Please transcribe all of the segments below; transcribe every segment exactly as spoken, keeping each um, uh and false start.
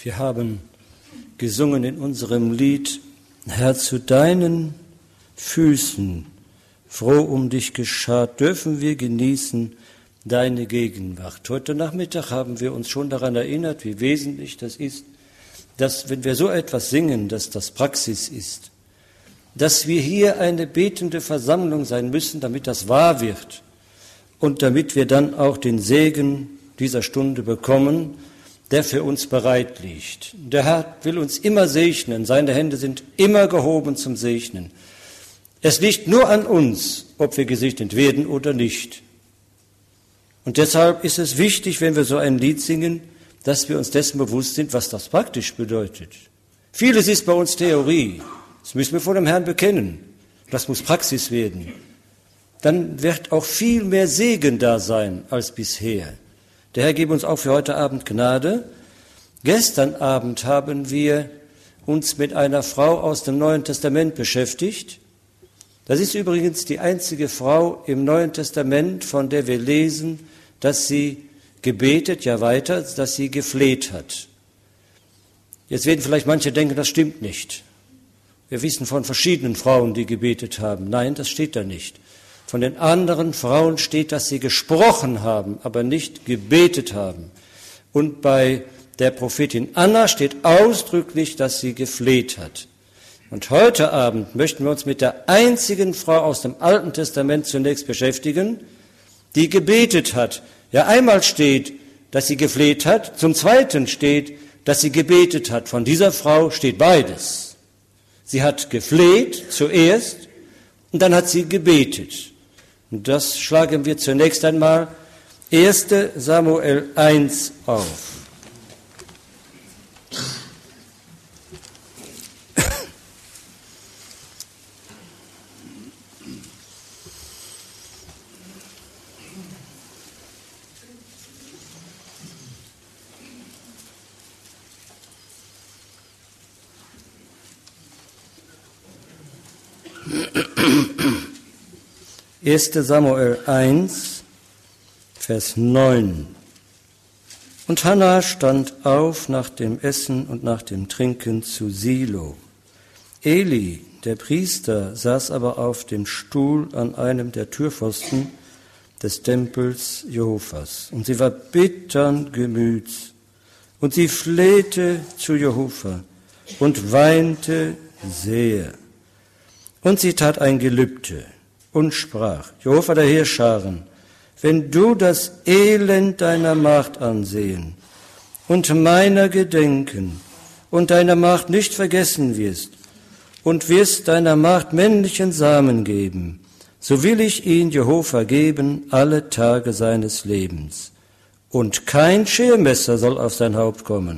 Wir haben gesungen in unserem Lied, Herr, zu deinen Füßen, froh um dich geschart, dürfen wir genießen deine Gegenwart. Heute Nachmittag haben wir uns schon daran erinnert, wie wesentlich das ist, dass, wenn wir so etwas singen, dass das Praxis ist, dass wir hier eine betende Versammlung sein müssen, damit das wahr wird und damit wir dann auch den Segen dieser Stunde bekommen, der für uns bereit liegt. Der Herr will uns immer segnen, seine Hände sind immer gehoben zum Segnen. Es liegt nur an uns, ob wir gesegnet werden oder nicht. Und deshalb ist es wichtig, wenn wir so ein Lied singen, dass wir uns dessen bewusst sind, was das praktisch bedeutet. Vieles ist bei uns Theorie. Das müssen wir vor dem Herrn bekennen. Das muss Praxis werden. Dann wird auch viel mehr Segen da sein als bisher. Der Herr gebe uns auch für heute Abend Gnade. Gestern Abend haben wir uns mit einer Frau aus dem Neuen Testament beschäftigt. Das ist übrigens die einzige Frau im Neuen Testament, von der wir lesen, dass sie gebetet, ja weiter, dass sie gefleht hat. Jetzt werden vielleicht manche denken, das stimmt nicht. Wir wissen von verschiedenen Frauen, die gebetet haben. Nein, das steht da nicht. Von den anderen Frauen steht, dass sie gesprochen haben, aber nicht gebetet haben. Und bei der Prophetin Anna steht ausdrücklich, dass sie gefleht hat. Und heute Abend möchten wir uns mit der einzigen Frau aus dem Alten Testament zunächst beschäftigen, die gebetet hat. Ja, einmal steht, dass sie gefleht hat, zum Zweiten steht, dass sie gebetet hat. Von dieser Frau steht beides. Sie hat gefleht zuerst und dann hat sie gebetet. Und das schlagen wir zunächst einmal erster Samuel eins auf. erster Samuel eins, Vers neun. Und Hannah stand auf nach dem Essen und nach dem Trinken zu Silo. Eli, der Priester, saß aber auf dem Stuhl an einem der Türpfosten des Tempels Jehovas. Und sie war bittern Gemüts. Und sie flehte zu Jehova und weinte sehr. Und sie tat ein Gelübde und sprach, Jehova der Heerscharen, wenn du das Elend deiner Magd ansehen und meiner gedenken und deiner Magd nicht vergessen wirst und wirst deiner Magd männlichen Samen geben, so will ich ihn Jehova geben alle Tage seines Lebens. Und kein Schermesser soll auf sein Haupt kommen.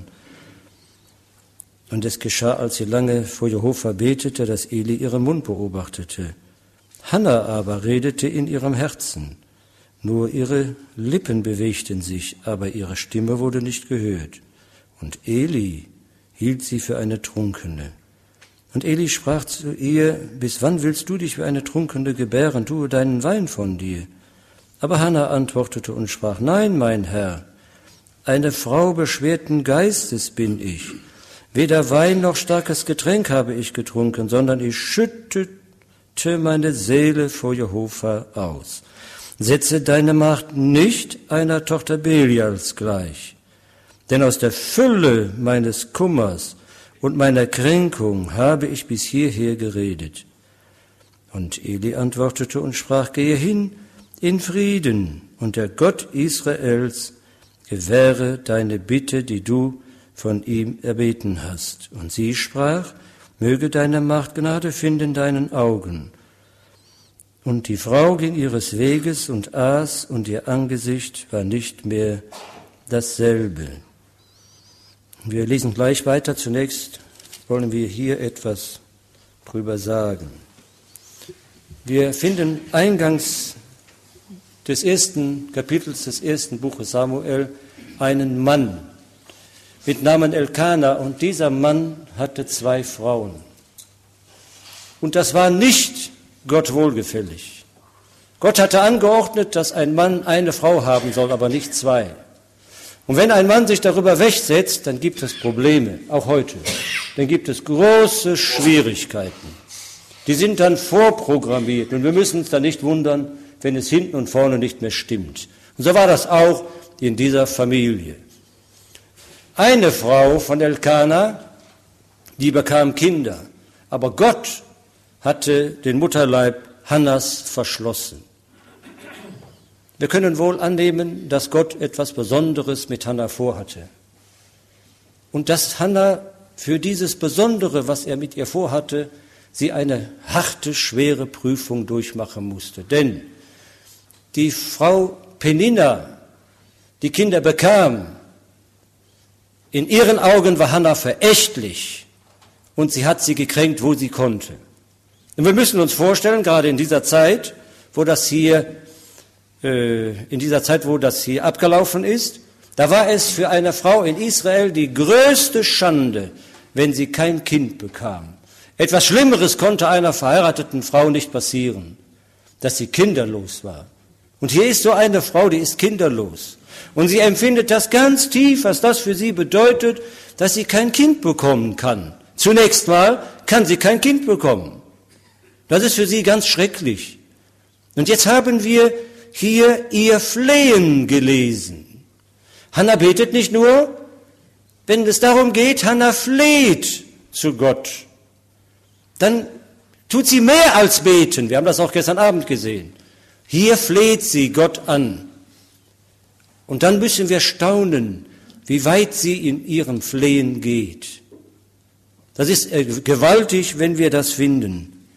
Und es geschah, als sie lange vor Jehova betete, dass Eli ihren Mund beobachtete. Hannah aber redete in ihrem Herzen. Nur ihre Lippen bewegten sich, aber ihre Stimme wurde nicht gehört. Und Eli hielt sie für eine Trunkene. Und Eli sprach zu ihr, bis wann willst du dich wie eine Trunkene gebären? Tue deinen Wein von dir. Aber Hannah antwortete und sprach, nein, mein Herr, eine Frau beschwerten Geistes bin ich. Weder Wein noch starkes Getränk habe ich getrunken, sondern ich schüttete meine Seele vor Jehova aus. Setze deine Magd nicht einer Tochter Belials gleich, denn aus der Fülle meines Kummers und meiner Kränkung habe ich bis hierher geredet. Und Eli antwortete und sprach, gehe hin in Frieden, und der Gott Israels gewähre deine Bitte, die du von ihm erbeten hast. Und sie sprach, möge deine Magd Gnade finden in deinen Augen. Und die Frau ging ihres Weges und aß, und ihr Angesicht war nicht mehr dasselbe. Wir lesen gleich weiter. Zunächst wollen wir hier etwas drüber sagen. Wir finden eingangs des ersten Kapitels des ersten Buches Samuel einen Mann mit Namen Elkana, und dieser Mann hatte zwei Frauen. Und das war nicht Gott wohlgefällig. Gott hatte angeordnet, dass ein Mann eine Frau haben soll, aber nicht zwei. Und wenn ein Mann sich darüber wegsetzt, dann gibt es Probleme, auch heute. Dann gibt es große Schwierigkeiten. Die sind dann vorprogrammiert und wir müssen uns dann nicht wundern, wenn es hinten und vorne nicht mehr stimmt. Und so war das auch in dieser Familie. Eine Frau von Elkana, die bekam Kinder, aber Gott hatte den Mutterleib Hannas verschlossen. Wir können wohl annehmen, dass Gott etwas Besonderes mit Hannah vorhatte. Und dass Hannah für dieses Besondere, was er mit ihr vorhatte, sie eine harte, schwere Prüfung durchmachen musste. Denn die Frau Penina, die Kinder bekam, in ihren Augen war Hannah verächtlich und sie hat sie gekränkt, wo sie konnte. Und wir müssen uns vorstellen, gerade in dieser Zeit, wo das hier in dieser Zeit, wo das hier abgelaufen ist, da war es für eine Frau in Israel die größte Schande, wenn sie kein Kind bekam. Etwas Schlimmeres konnte einer verheirateten Frau nicht passieren, dass sie kinderlos war. Und hier ist so eine Frau, die ist kinderlos. Und sie empfindet das ganz tief, was das für sie bedeutet, dass sie kein Kind bekommen kann. Zunächst mal kann sie kein Kind bekommen. Das ist für sie ganz schrecklich. Und jetzt haben wir hier ihr Flehen gelesen. Hannah betet nicht nur, wenn es darum geht, Hannah fleht zu Gott. Dann tut sie mehr als beten. Wir haben das auch gestern Abend gesehen. Hier fleht sie Gott an. Und dann müssen wir staunen, wie weit sie in ihrem Flehen geht. Das ist gewaltig, wenn wir das finden.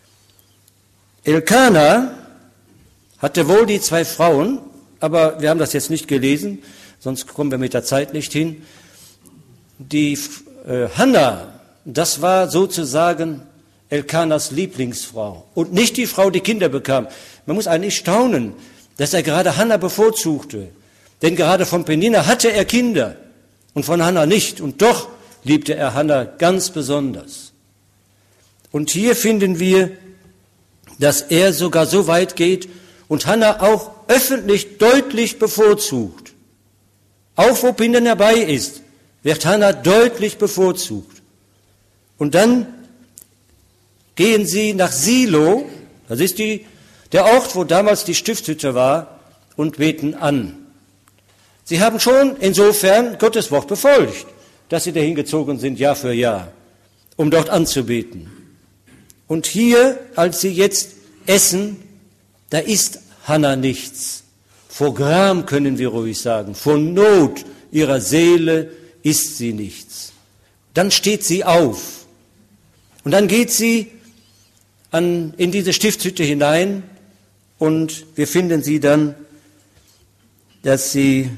Elkana hatte wohl die zwei Frauen, aber wir haben das jetzt nicht gelesen, sonst kommen wir mit der Zeit nicht hin. Die äh, Hannah, das war sozusagen Elkanas Lieblingsfrau und nicht die Frau, die Kinder bekam. Man muss eigentlich staunen, dass er gerade Hannah bevorzugte, denn gerade von Penina hatte er Kinder und von Hannah nicht und doch liebte er Hannah ganz besonders. Und hier finden wir, dass er sogar so weit geht, und Hannah auch öffentlich deutlich bevorzugt. Auch wo Penina dabei ist, wird Hannah deutlich bevorzugt. Und dann gehen sie nach Silo, das ist die, der Ort, wo damals die Stiftshütte war, und beten an. Sie haben schon insofern Gottes Wort befolgt, dass sie dahin gezogen sind, Jahr für Jahr, um dort anzubeten. Und hier, als sie jetzt essen, da ist Hannah nichts. Vor Gram können wir ruhig sagen, vor Not ihrer Seele ist sie nichts. Dann steht sie auf und dann geht sie an, in diese Stiftshütte hinein und wir finden sie dann, dass sie,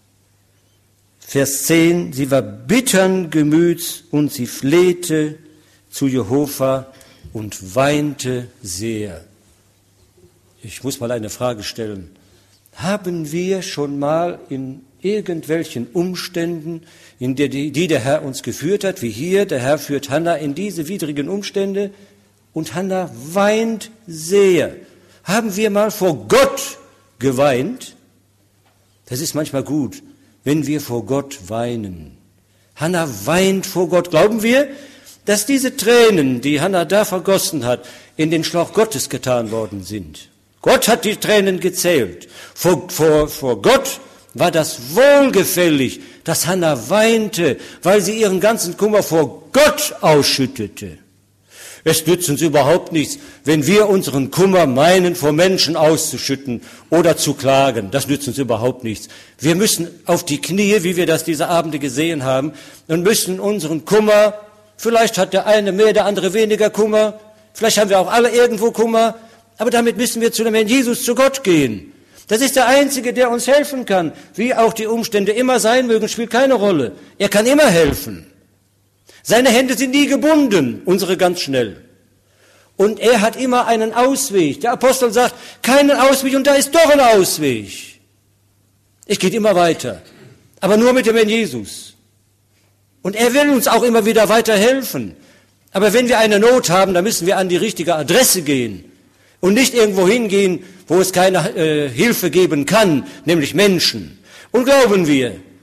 Vers zehn, sie war bittern Gemüts und sie flehte zu Jehova und weinte sehr. Ich muss mal eine Frage stellen. Haben wir schon mal in irgendwelchen Umständen, in der, die, die der Herr uns geführt hat, wie hier, der Herr führt Hannah in diese widrigen Umstände und Hannah weint sehr. Haben wir mal vor Gott geweint? Das ist manchmal gut, wenn wir vor Gott weinen. Hannah weint vor Gott. Glauben wir, dass diese Tränen, die Hannah da vergossen hat, in den Schlauch Gottes getan worden sind? Gott hat die Tränen gezählt. Vor, vor, vor Gott war das wohlgefällig, dass Hannah weinte, weil sie ihren ganzen Kummer vor Gott ausschüttete. Es nützt uns überhaupt nichts, wenn wir unseren Kummer meinen, vor Menschen auszuschütten oder zu klagen. Das nützt uns überhaupt nichts. Wir müssen auf die Knie, wie wir das diese Abende gesehen haben, und müssen unseren Kummer, vielleicht hat der eine mehr, der andere weniger Kummer, vielleicht haben wir auch alle irgendwo Kummer, aber damit müssen wir zu dem Herrn Jesus, zu Gott gehen. Das ist der Einzige, der uns helfen kann. Wie auch die Umstände immer sein mögen, spielt keine Rolle. Er kann immer helfen. Seine Hände sind nie gebunden, unsere ganz schnell. Und er hat immer einen Ausweg. Der Apostel sagt, keinen Ausweg, und da ist doch ein Ausweg. Es geht immer weiter, aber nur mit dem Herrn Jesus. Und er will uns auch immer wieder weiterhelfen. Aber wenn wir eine Not haben, dann müssen wir an die richtige Adresse gehen. Und nicht irgendwo hingehen, wo es keine äh, Hilfe geben kann, nämlich Menschen. Und glauben wir,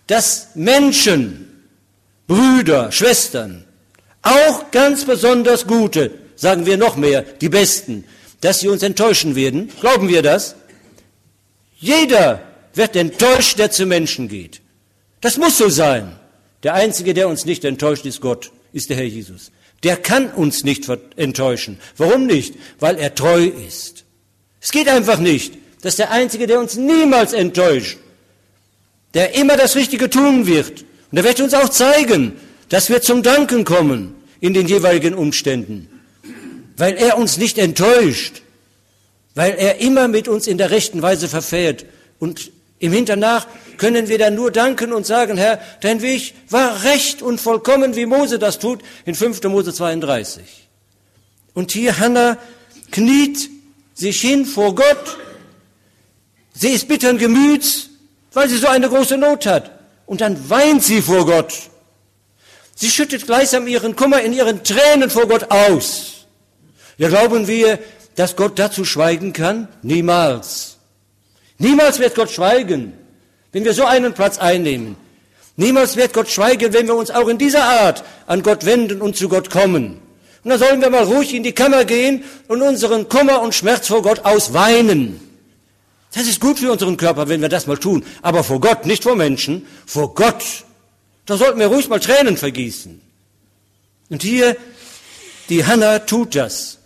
dass Menschen, Brüder, Schwestern, auch ganz besonders gute, sagen wir noch mehr, die Besten, dass sie uns enttäuschen werden. Glauben wir das? Jeder wird enttäuscht, der zu Menschen geht. Das muss so sein. Der Einzige, der uns nicht enttäuscht, ist Gott, ist der Herr Jesus. Der kann uns nicht enttäuschen. Warum nicht? Weil er treu ist. Es geht einfach nicht. Das ist der Einzige, der uns niemals enttäuscht, der immer das Richtige tun wird. Und er wird uns auch zeigen, dass wir zum Danken kommen in den jeweiligen Umständen, weil er uns nicht enttäuscht, weil er immer mit uns in der rechten Weise verfährt. Und im Hinternach können wir dann nur danken und sagen, Herr, dein Weg war recht und vollkommen, wie Mose das tut, in fünfter Mose zweiunddreißig. Und hier Hannah kniet sich hin vor Gott. Sie ist bittern Gemüts, weil sie so eine große Not hat. Und dann weint sie vor Gott. Sie schüttet gleichsam ihren Kummer in ihren Tränen vor Gott aus. Ja, glauben wir, dass Gott dazu schweigen kann? Niemals. Niemals wird Gott schweigen, wenn wir so einen Platz einnehmen. Niemals wird Gott schweigen, wenn wir uns auch in dieser Art an Gott wenden und zu Gott kommen. Und dann sollen wir mal ruhig in die Kammer gehen und unseren Kummer und Schmerz vor Gott ausweinen. Das ist gut für unseren Körper, wenn wir das mal tun. Aber vor Gott, nicht vor Menschen, vor Gott. Da sollten wir ruhig mal Tränen vergießen. Und hier, die Hannah tut das.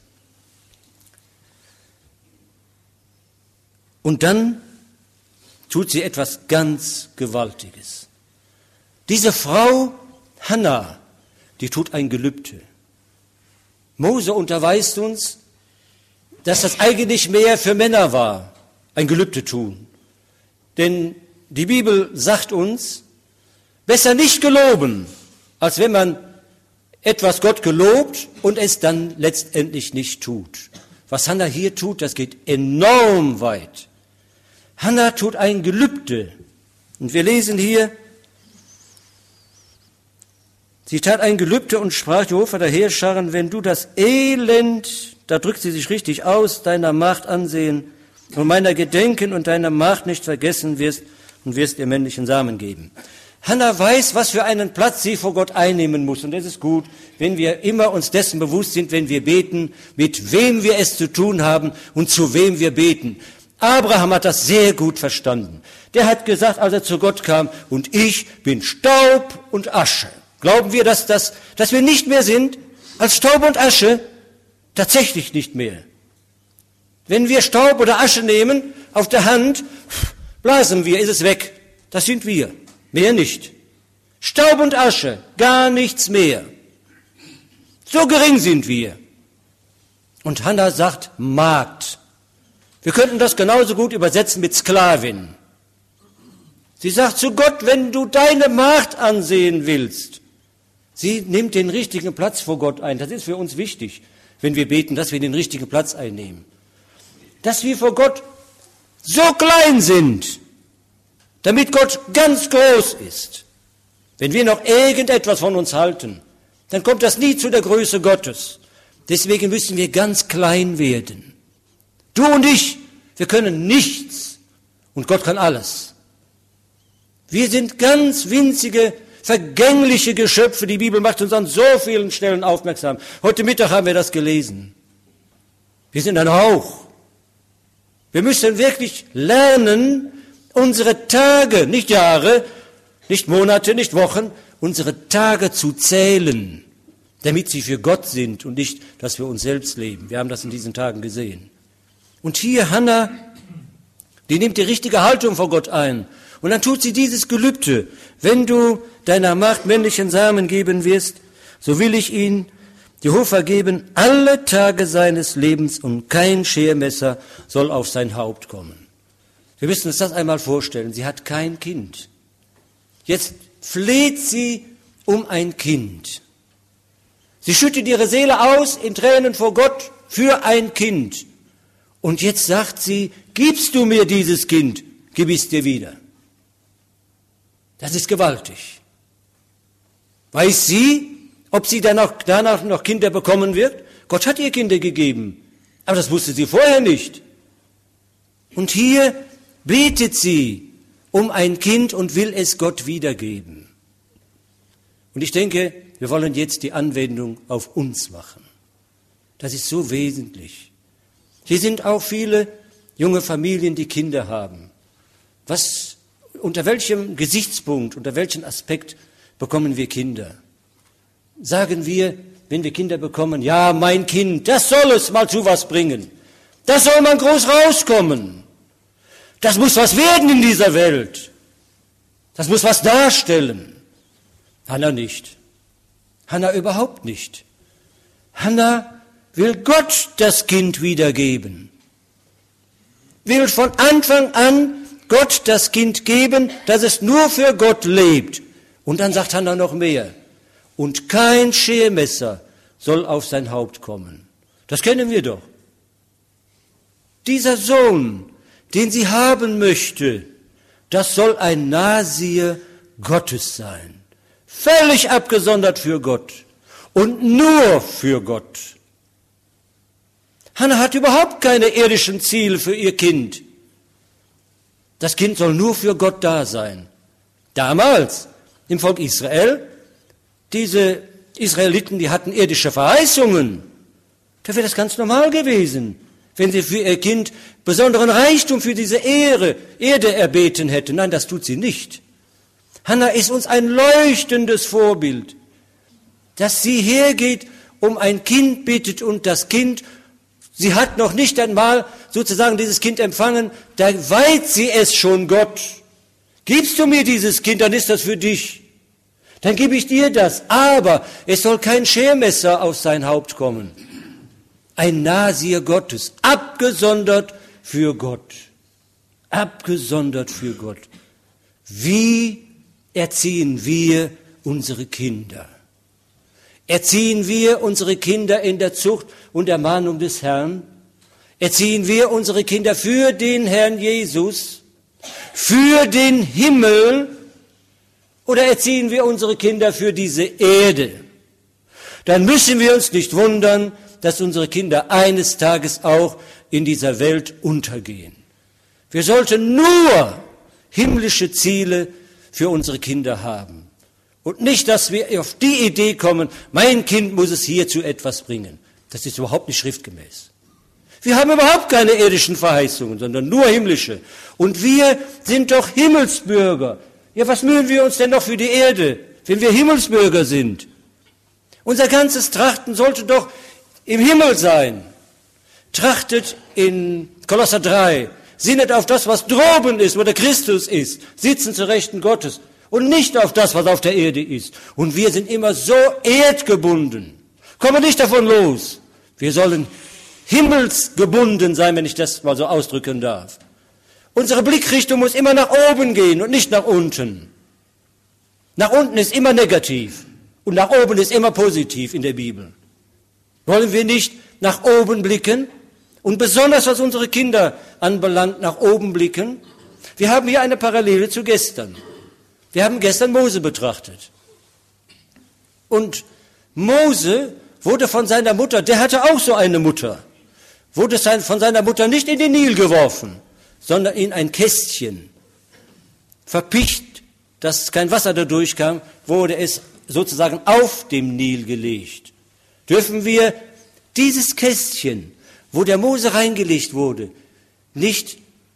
Und dann tut sie etwas ganz Gewaltiges. Diese Frau Hannah, die tut ein Gelübde. Mose unterweist uns, dass das eigentlich mehr für Männer war, ein Gelübde tun. Denn die Bibel sagt uns, besser nicht geloben, als wenn man etwas Gott gelobt und es dann letztendlich nicht tut. Was Hannah hier tut, das geht enorm weit. Hannah tut ein Gelübde. Und wir lesen hier, sie tat ein Gelübde und sprach, Jehova der Heerscharen, wenn du das Elend, da drückt sie sich richtig aus, deiner Macht ansehen und meiner gedenken und deiner Macht nicht vergessen wirst und wirst ihr männlichen Samen geben. Hannah weiß, was für einen Platz sie vor Gott einnehmen muss. Und es ist gut, wenn wir immer uns dessen bewusst sind, wenn wir beten, mit wem wir es zu tun haben und zu wem wir beten. Abraham hat das sehr gut verstanden. Der hat gesagt, als er zu Gott kam, und ich bin Staub und Asche. Glauben wir, dass, das, dass wir nicht mehr sind als Staub und Asche? Tatsächlich nicht mehr. Wenn wir Staub oder Asche nehmen, auf der Hand, blasen wir, ist es weg. Das sind wir. Mehr nicht. Staub und Asche, gar nichts mehr. So gering sind wir. Und Hannah sagt Magd. Wir könnten das genauso gut übersetzen mit Sklavin. Sie sagt zu Gott, wenn du deine Magd ansehen willst. Sie nimmt den richtigen Platz vor Gott ein. Das ist für uns wichtig, wenn wir beten, dass wir den richtigen Platz einnehmen. Dass wir vor Gott so klein sind, damit Gott ganz groß ist. Wenn wir noch irgendetwas von uns halten, dann kommt das nie zu der Größe Gottes. Deswegen müssen wir ganz klein werden. Du und ich, wir können nichts und Gott kann alles. Wir sind ganz winzige, vergängliche Geschöpfe. Die Bibel macht uns an so vielen Stellen aufmerksam. Heute Mittag haben wir das gelesen. Wir sind ein Hauch. Wir müssen wirklich lernen, unsere Tage, nicht Jahre, nicht Monate, nicht Wochen, unsere Tage zu zählen, damit sie für Gott sind und nicht, dass wir uns selbst leben. Wir haben das in diesen Tagen gesehen. Und hier Hannah, die nimmt die richtige Haltung vor Gott ein. Und dann tut sie dieses Gelübde. Wenn du deiner Magd männlichen Samen geben wirst, so will ich ihn Jehova geben alle Tage seines Lebens und kein Schermesser soll auf sein Haupt kommen. Wir müssen uns das einmal vorstellen. Sie hat kein Kind. Jetzt fleht sie um ein Kind. Sie schüttet ihre Seele aus in Tränen vor Gott für ein Kind. Und jetzt sagt sie, gibst du mir dieses Kind, gib es dir wieder. Das ist gewaltig. Weiß sie, ob sie danach, danach noch Kinder bekommen wird? Gott hat ihr Kinder gegeben, aber das wusste sie vorher nicht. Und hier betet sie um ein Kind und will es Gott wiedergeben. Und ich denke, wir wollen jetzt die Anwendung auf uns machen. Das ist so wesentlich. Hier sind auch viele junge Familien, die Kinder haben. Was, unter welchem Gesichtspunkt, unter welchem Aspekt bekommen wir Kinder? Sagen wir, wenn wir Kinder bekommen, ja, mein Kind, das soll es mal zu was bringen. Das soll mal groß rauskommen. Das muss was werden in dieser Welt. Das muss was darstellen. Hannah nicht. Hannah überhaupt nicht. Hannah will Gott das Kind wiedergeben. Will von Anfang an Gott das Kind geben, dass es nur für Gott lebt. Und dann sagt Hannah noch mehr. Und kein Schermesser soll auf sein Haupt kommen. Das kennen wir doch. Dieser Sohn, den sie haben möchte, das soll ein Nahsier Gottes sein. Völlig abgesondert für Gott und nur für Gott. Hannah hat überhaupt keine irdischen Ziele für ihr Kind. Das Kind soll nur für Gott da sein. Damals im Volk Israel, diese Israeliten, die hatten irdische Verheißungen. Da wäre das ganz normal gewesen, wenn sie für ihr Kind besonderen Reichtum für diese Ehre, Erde erbeten hätten. Nein, das tut sie nicht. Hannah ist uns ein leuchtendes Vorbild, dass sie hergeht, um ein Kind bittet und das Kind, sie hat noch nicht einmal sozusagen dieses Kind empfangen, da weiht sie es schon Gott. Gibst du mir dieses Kind, dann ist das für dich. Dann gebe ich dir das, aber es soll kein Schermesser auf sein Haupt kommen. Ein Nahsier Gottes, abgesondert für Gott. Abgesondert für Gott. Wie erziehen wir unsere Kinder? Erziehen wir unsere Kinder in der Zucht und Ermahnung des Herrn? Erziehen wir unsere Kinder für den Herrn Jesus, für den Himmel, oder erziehen wir unsere Kinder für diese Erde? Dann müssen wir uns nicht wundern, dass unsere Kinder eines Tages auch in dieser Welt untergehen. Wir sollten nur himmlische Ziele für unsere Kinder haben. Und nicht, dass wir auf die Idee kommen, mein Kind muss es hierzu etwas bringen. Das ist überhaupt nicht schriftgemäß. Wir haben überhaupt keine irdischen Verheißungen, sondern nur himmlische. Und wir sind doch Himmelsbürger. Ja, was mühen wir uns denn noch für die Erde, wenn wir Himmelsbürger sind? Unser ganzes Trachten sollte doch im Himmel sein. Trachtet in Kolosser drei, sinnet auf das, was droben ist, wo der Christus ist, sitzen zur Rechten Gottes und nicht auf das, was auf der Erde ist. Und wir sind immer so erdgebunden, kommen nicht davon los. Wir sollen himmelsgebunden sein, wenn ich das mal so ausdrücken darf. Unsere Blickrichtung muss immer nach oben gehen und nicht nach unten. Nach unten ist immer negativ und nach oben ist immer positiv in der Bibel. Wollen wir nicht nach oben blicken und besonders was unsere Kinder anbelangt, nach oben blicken? Wir haben hier eine Parallele zu gestern. Wir haben gestern Mose betrachtet. Und Mose wurde von seiner Mutter, der hatte auch so eine Mutter, wurde von seiner Mutter nicht in den Nil geworfen, sondern in ein Kästchen. Verpicht, dass kein Wasser da durchkam, wurde es sozusagen auf dem Nil gelegt. Dürfen wir dieses Kästchen, wo der Mose reingelegt wurde, nicht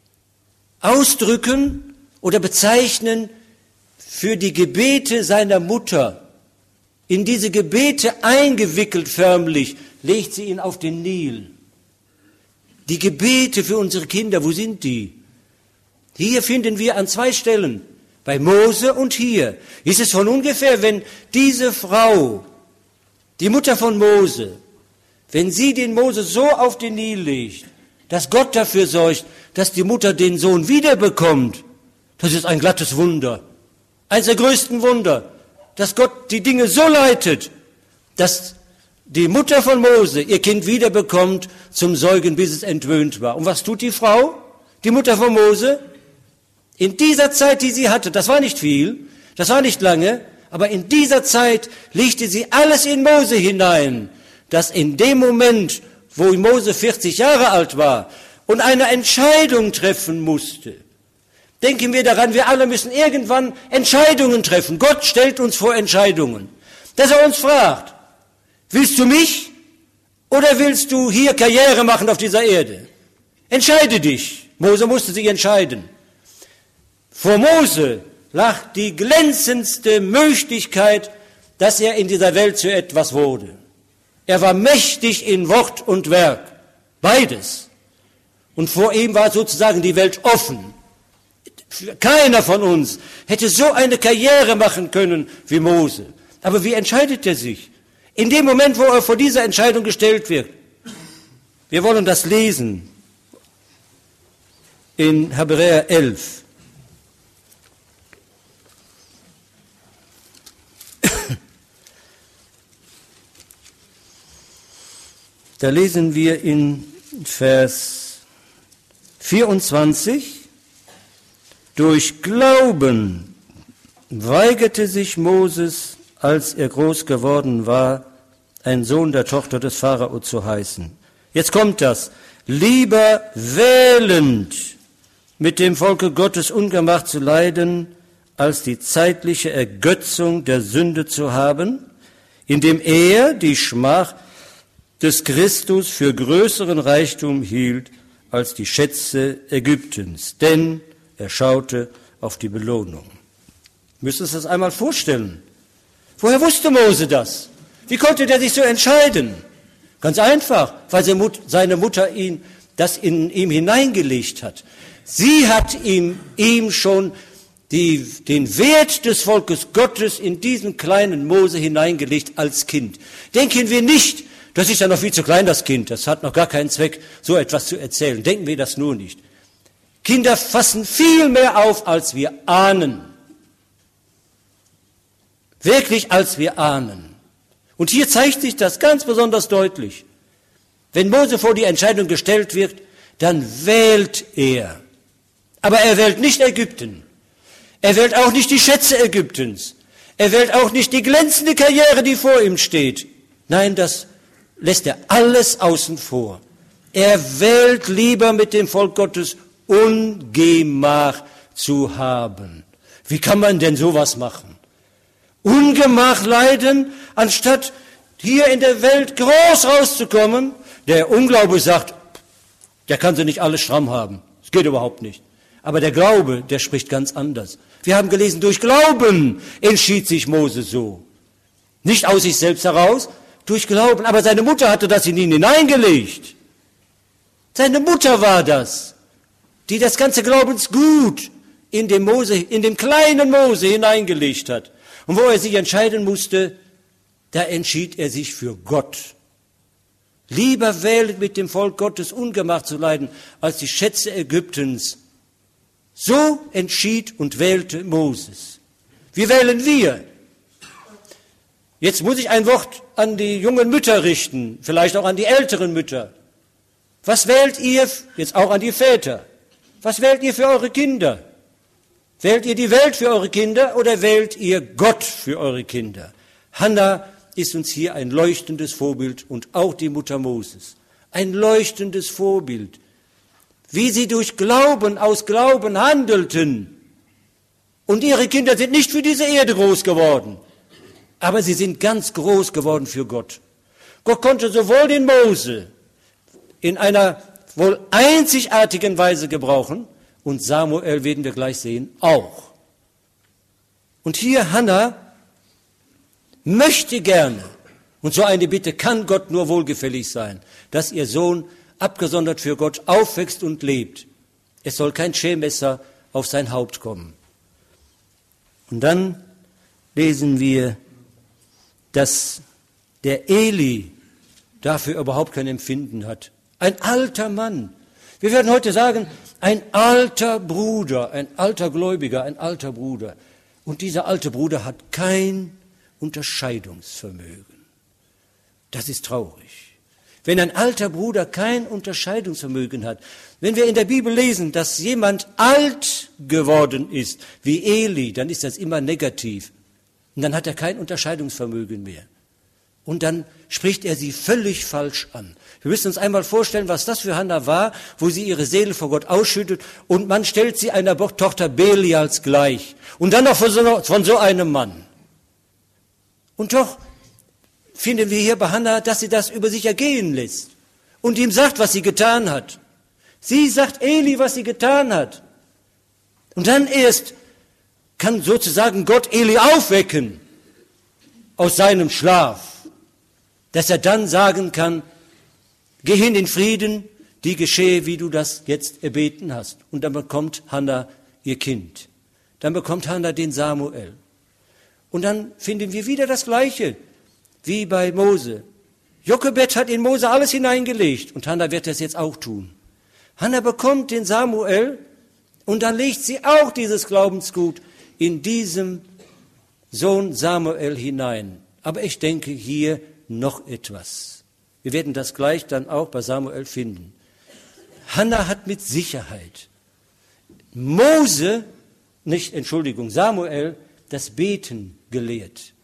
ausdrücken oder bezeichnen für die Gebete seiner Mutter. In diese Gebete eingewickelt förmlich, legt sie ihn auf den Nil. Die Gebete für unsere Kinder, wo sind die? Hier finden wir an zwei Stellen, bei Mose und hier. Ist es von ungefähr, wenn diese Frau, die Mutter von Mose, wenn sie den Mose so auf den Nil legt, dass Gott dafür sorgt, dass die Mutter den Sohn wiederbekommt, das ist ein glattes Wunder. Eines der größten Wunder, dass Gott die Dinge so leitet, dass die Mutter von Mose ihr Kind wiederbekommt zum Säugen, bis es entwöhnt war. Und was tut die Frau, die Mutter von Mose? In dieser Zeit, die sie hatte, das war nicht viel, das war nicht lange, aber in dieser Zeit legte sie alles in Mose hinein, dass in dem Moment, wo Mose vierzig Jahre alt war und eine Entscheidung treffen musste, Denken wir daran, wir alle müssen irgendwann Entscheidungen treffen. Gott stellt uns vor Entscheidungen. Dass er uns fragt, willst du mich oder willst du hier Karriere machen auf dieser Erde? Entscheide dich. Mose musste sich entscheiden. Vor Mose lag die glänzendste Möglichkeit, dass er in dieser Welt zu etwas wurde. Er war mächtig in Wort und Werk. Beides. Und vor ihm war sozusagen die Welt offen. Keiner von uns hätte so eine Karriere machen können wie Mose. Aber wie entscheidet er sich? In dem Moment, wo er vor dieser Entscheidung gestellt wird. Wir wollen das lesen in Hebräer elf. Da lesen wir in Vers vierundzwanzig, durch Glauben weigerte sich Moses, als er groß geworden war, ein Sohn der Tochter des Pharao zu heißen. Jetzt kommt das. Lieber wählend mit dem Volke Gottes Ungemach zu leiden, als die zeitliche Ergötzung der Sünde zu haben, indem er die Schmach des Christus für größeren Reichtum hielt als die Schätze Ägyptens. Denn er schaute auf die Belohnung. Müsst ihr euch das einmal vorstellen. Woher wusste Mose das? Wie konnte der sich so entscheiden? Ganz einfach, weil seine Mutter ihn, das in ihm hineingelegt hat. Sie hat ihm, ihm schon die, den Wert des Volkes Gottes in diesen kleinen Mose hineingelegt als Kind. Denken wir nicht, das ist ja noch viel zu klein, das Kind, das hat noch gar keinen Zweck, so etwas zu erzählen. Denken wir das nur nicht. Kinder fassen viel mehr auf, als wir ahnen. Wirklich, als wir ahnen. Und hier zeigt sich das ganz besonders deutlich. Wenn Mose vor die Entscheidung gestellt wird, dann wählt er. Aber er wählt nicht Ägypten. Er wählt auch nicht die Schätze Ägyptens. Er wählt auch nicht die glänzende Karriere, die vor ihm steht. Nein, das lässt er alles außen vor. Er wählt lieber mit dem Volk Gottes Ungemach zu haben. Wie kann man denn sowas machen? Ungemach leiden, anstatt hier in der Welt groß rauszukommen. Der Unglaube sagt, der kann sie nicht alle stramm haben. Das geht überhaupt nicht. Aber der Glaube, der spricht ganz anders. Wir haben gelesen, durch Glauben entschied sich Mose so. Nicht aus sich selbst heraus, durch Glauben. Aber seine Mutter hatte das in ihn hineingelegt. Seine Mutter war das, die das ganze Glaubensgut in dem Mose, in dem kleinen Mose hineingelegt hat. Und wo er sich entscheiden musste, da entschied er sich für Gott. Lieber wählt mit dem Volk Gottes Ungemach zu leiden, als die Schätze Ägyptens. So entschied und wählte Moses. Wie wählen wir? Jetzt muss ich ein Wort an die jungen Mütter richten, vielleicht auch an die älteren Mütter. Was wählt ihr, jetzt auch an die Väter, was wählt ihr für eure Kinder? Wählt ihr die Welt für eure Kinder oder wählt ihr Gott für eure Kinder? Hannah ist uns hier ein leuchtendes Vorbild und auch die Mutter Moses. Ein leuchtendes Vorbild. Wie sie durch Glauben, aus Glauben handelten. Und ihre Kinder sind nicht für diese Erde groß geworden, aber sie sind ganz groß geworden für Gott. Gott konnte sowohl den Mose in einer wohl einzigartigen Weise gebrauchen, und Samuel, werden wir gleich sehen, auch. Und hier Hannah möchte gerne, und so eine Bitte kann Gott nur wohlgefällig sein, dass ihr Sohn abgesondert für Gott aufwächst und lebt. Es soll kein Schälmesser auf sein Haupt kommen. Und dann lesen wir, dass der Eli dafür überhaupt kein Empfinden hat. Ein alter Mann. Wir werden heute sagen, ein alter Bruder, ein alter Gläubiger, ein alter Bruder. Und dieser alte Bruder hat kein Unterscheidungsvermögen. Das ist traurig. Wenn ein alter Bruder kein Unterscheidungsvermögen hat, wenn wir in der Bibel lesen, dass jemand alt geworden ist, wie Eli, dann ist das immer negativ. Und dann hat er kein Unterscheidungsvermögen mehr. Und dann spricht er sie völlig falsch an. Wir müssen uns einmal vorstellen, was das für Hannah war, wo sie ihre Seele vor Gott ausschüttet und man stellt sie einer Tochter Belials gleich. Und dann noch von so, von so einem Mann. Und doch finden wir hier bei Hannah, dass sie das über sich ergehen lässt und ihm sagt, was sie getan hat. Sie sagt Eli, was sie getan hat. Und dann erst kann sozusagen Gott Eli aufwecken aus seinem Schlaf, dass er dann sagen kann, geh hin in Frieden, die geschehe, wie du das jetzt erbeten hast. Und dann bekommt Hannah ihr Kind. Dann bekommt Hannah den Samuel. Und dann finden wir wieder das Gleiche wie bei Mose. Jochebed hat in Mose alles hineingelegt und Hannah wird das jetzt auch tun. Hannah bekommt den Samuel und dann legt sie auch dieses Glaubensgut in diesem Sohn Samuel hinein. Aber ich denke hier noch etwas. Wir werden das gleich dann auch bei Samuel finden. Hannah hat mit Sicherheit Mose, nicht, Entschuldigung, Samuel, das Beten gelehrt.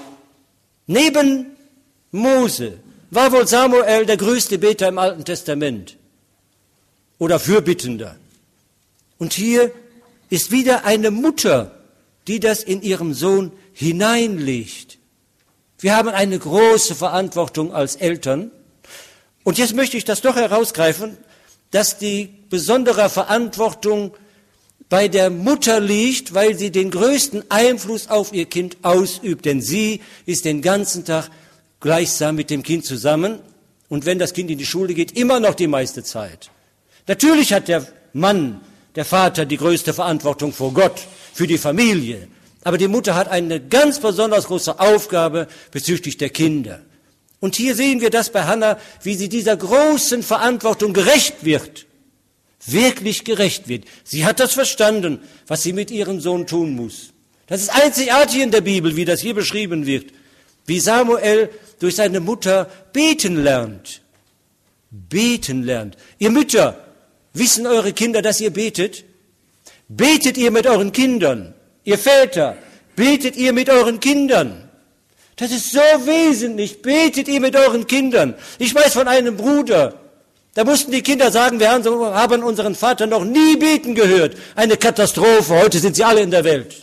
Neben Mose war wohl Samuel der größte Beter im Alten Testament oder Fürbittender. Und hier ist wieder eine Mutter, die das in ihrem Sohn hineinlegt. Wir haben eine große Verantwortung als Eltern. Und jetzt möchte ich das doch herausgreifen, dass die besondere Verantwortung bei der Mutter liegt, weil sie den größten Einfluss auf ihr Kind ausübt. Denn sie ist den ganzen Tag gleichsam mit dem Kind zusammen. Und wenn das Kind in die Schule geht, immer noch die meiste Zeit. Natürlich hat der Mann, der Vater, die größte Verantwortung vor Gott, für die Familie. Aber die Mutter hat eine ganz besonders große Aufgabe bezüglich der Kinder. Und hier sehen wir das bei Hannah, wie sie dieser großen Verantwortung gerecht wird. Wirklich gerecht wird. Sie hat das verstanden, was sie mit ihrem Sohn tun muss. Das ist einzigartig in der Bibel, wie das hier beschrieben wird. Wie Samuel durch seine Mutter beten lernt. Beten lernt. Ihr Mütter, wissen eure Kinder, dass ihr betet? Betet ihr mit euren Kindern? Ihr Väter, betet ihr mit euren Kindern? Das ist so wesentlich. Betet ihr mit euren Kindern? Ich weiß von einem Bruder, da mussten die Kinder sagen, wir haben unseren Vater noch nie beten gehört. Eine Katastrophe, heute sind sie alle in der Welt.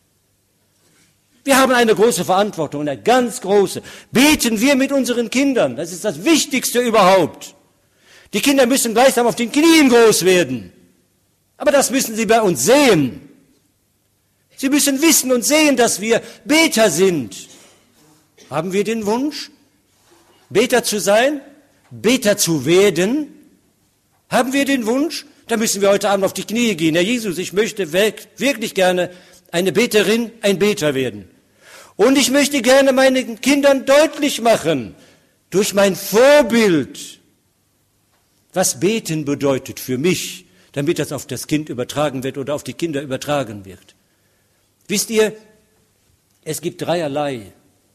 Wir haben eine große Verantwortung, eine ganz große. Beten wir mit unseren Kindern, das ist das Wichtigste überhaupt. Die Kinder müssen gleichsam auf den Knien groß werden. Aber das müssen sie bei uns sehen. Sie müssen wissen und sehen, dass wir Beter sind. Haben wir den Wunsch, Beter zu sein, Beter zu werden? Haben wir den Wunsch? Dann müssen wir heute Abend auf die Knie gehen. Herr Jesus, ich möchte wirklich gerne eine Beterin, ein Beter werden. Und ich möchte gerne meinen Kindern deutlich machen, durch mein Vorbild, was Beten bedeutet für mich, damit das auf das Kind übertragen wird oder auf die Kinder übertragen wird. Wisst ihr, es gibt dreierlei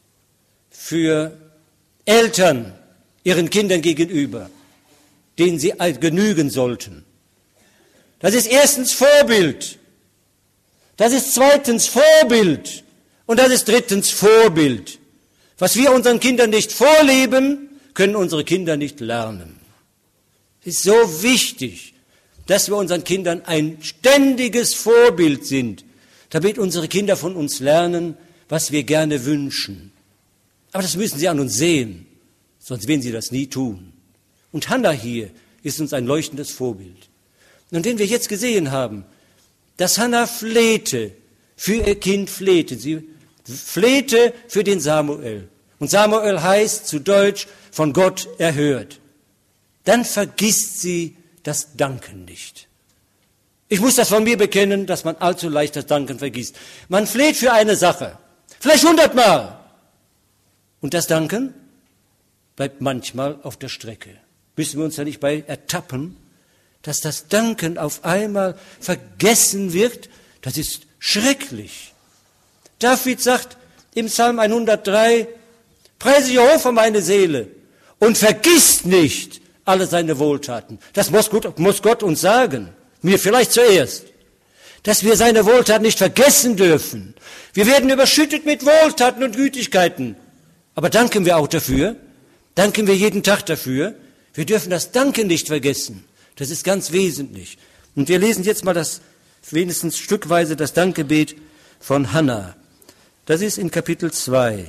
für Eltern ihren Kindern gegenüber, denen sie genügen sollten. Das ist erstens Vorbild, das ist zweitens Vorbild und das ist drittens Vorbild. Was wir unseren Kindern nicht vorleben, können unsere Kinder nicht lernen. Es ist so wichtig, dass wir unseren Kindern ein ständiges Vorbild sind, damit unsere Kinder von uns lernen, was wir gerne wünschen. Aber das müssen sie an uns sehen, sonst werden sie das nie tun. Und Hannah hier ist uns ein leuchtendes Vorbild. Und wenn wir jetzt gesehen haben, dass Hannah flehte, für ihr Kind flehte, sie flehte für den Samuel. Und Samuel heißt zu Deutsch von Gott erhört. Dann vergisst sie das Danken nicht. Ich muss das von mir bekennen, dass man allzu leicht das Danken vergisst. Man fleht für eine Sache, vielleicht hundertmal. Und das Danken bleibt manchmal auf der Strecke. Müssen wir uns da nicht bei ertappen, dass das Danken auf einmal vergessen wird? Das ist schrecklich. David sagt im Psalm hundertdrei, preise Jehova meine Seele und vergiss nicht alle seine Wohltaten. Das muss Gott, muss Gott uns sagen. Mir vielleicht zuerst, dass wir seine Wohltaten nicht vergessen dürfen. Wir werden überschüttet mit Wohltaten und Gütigkeiten. Aber danken wir auch dafür, danken wir jeden Tag dafür. Wir dürfen das Danken nicht vergessen. Das ist ganz wesentlich. Und wir lesen jetzt mal das, wenigstens stückweise das Dankgebet von Hannah. Das ist in Kapitel zwei.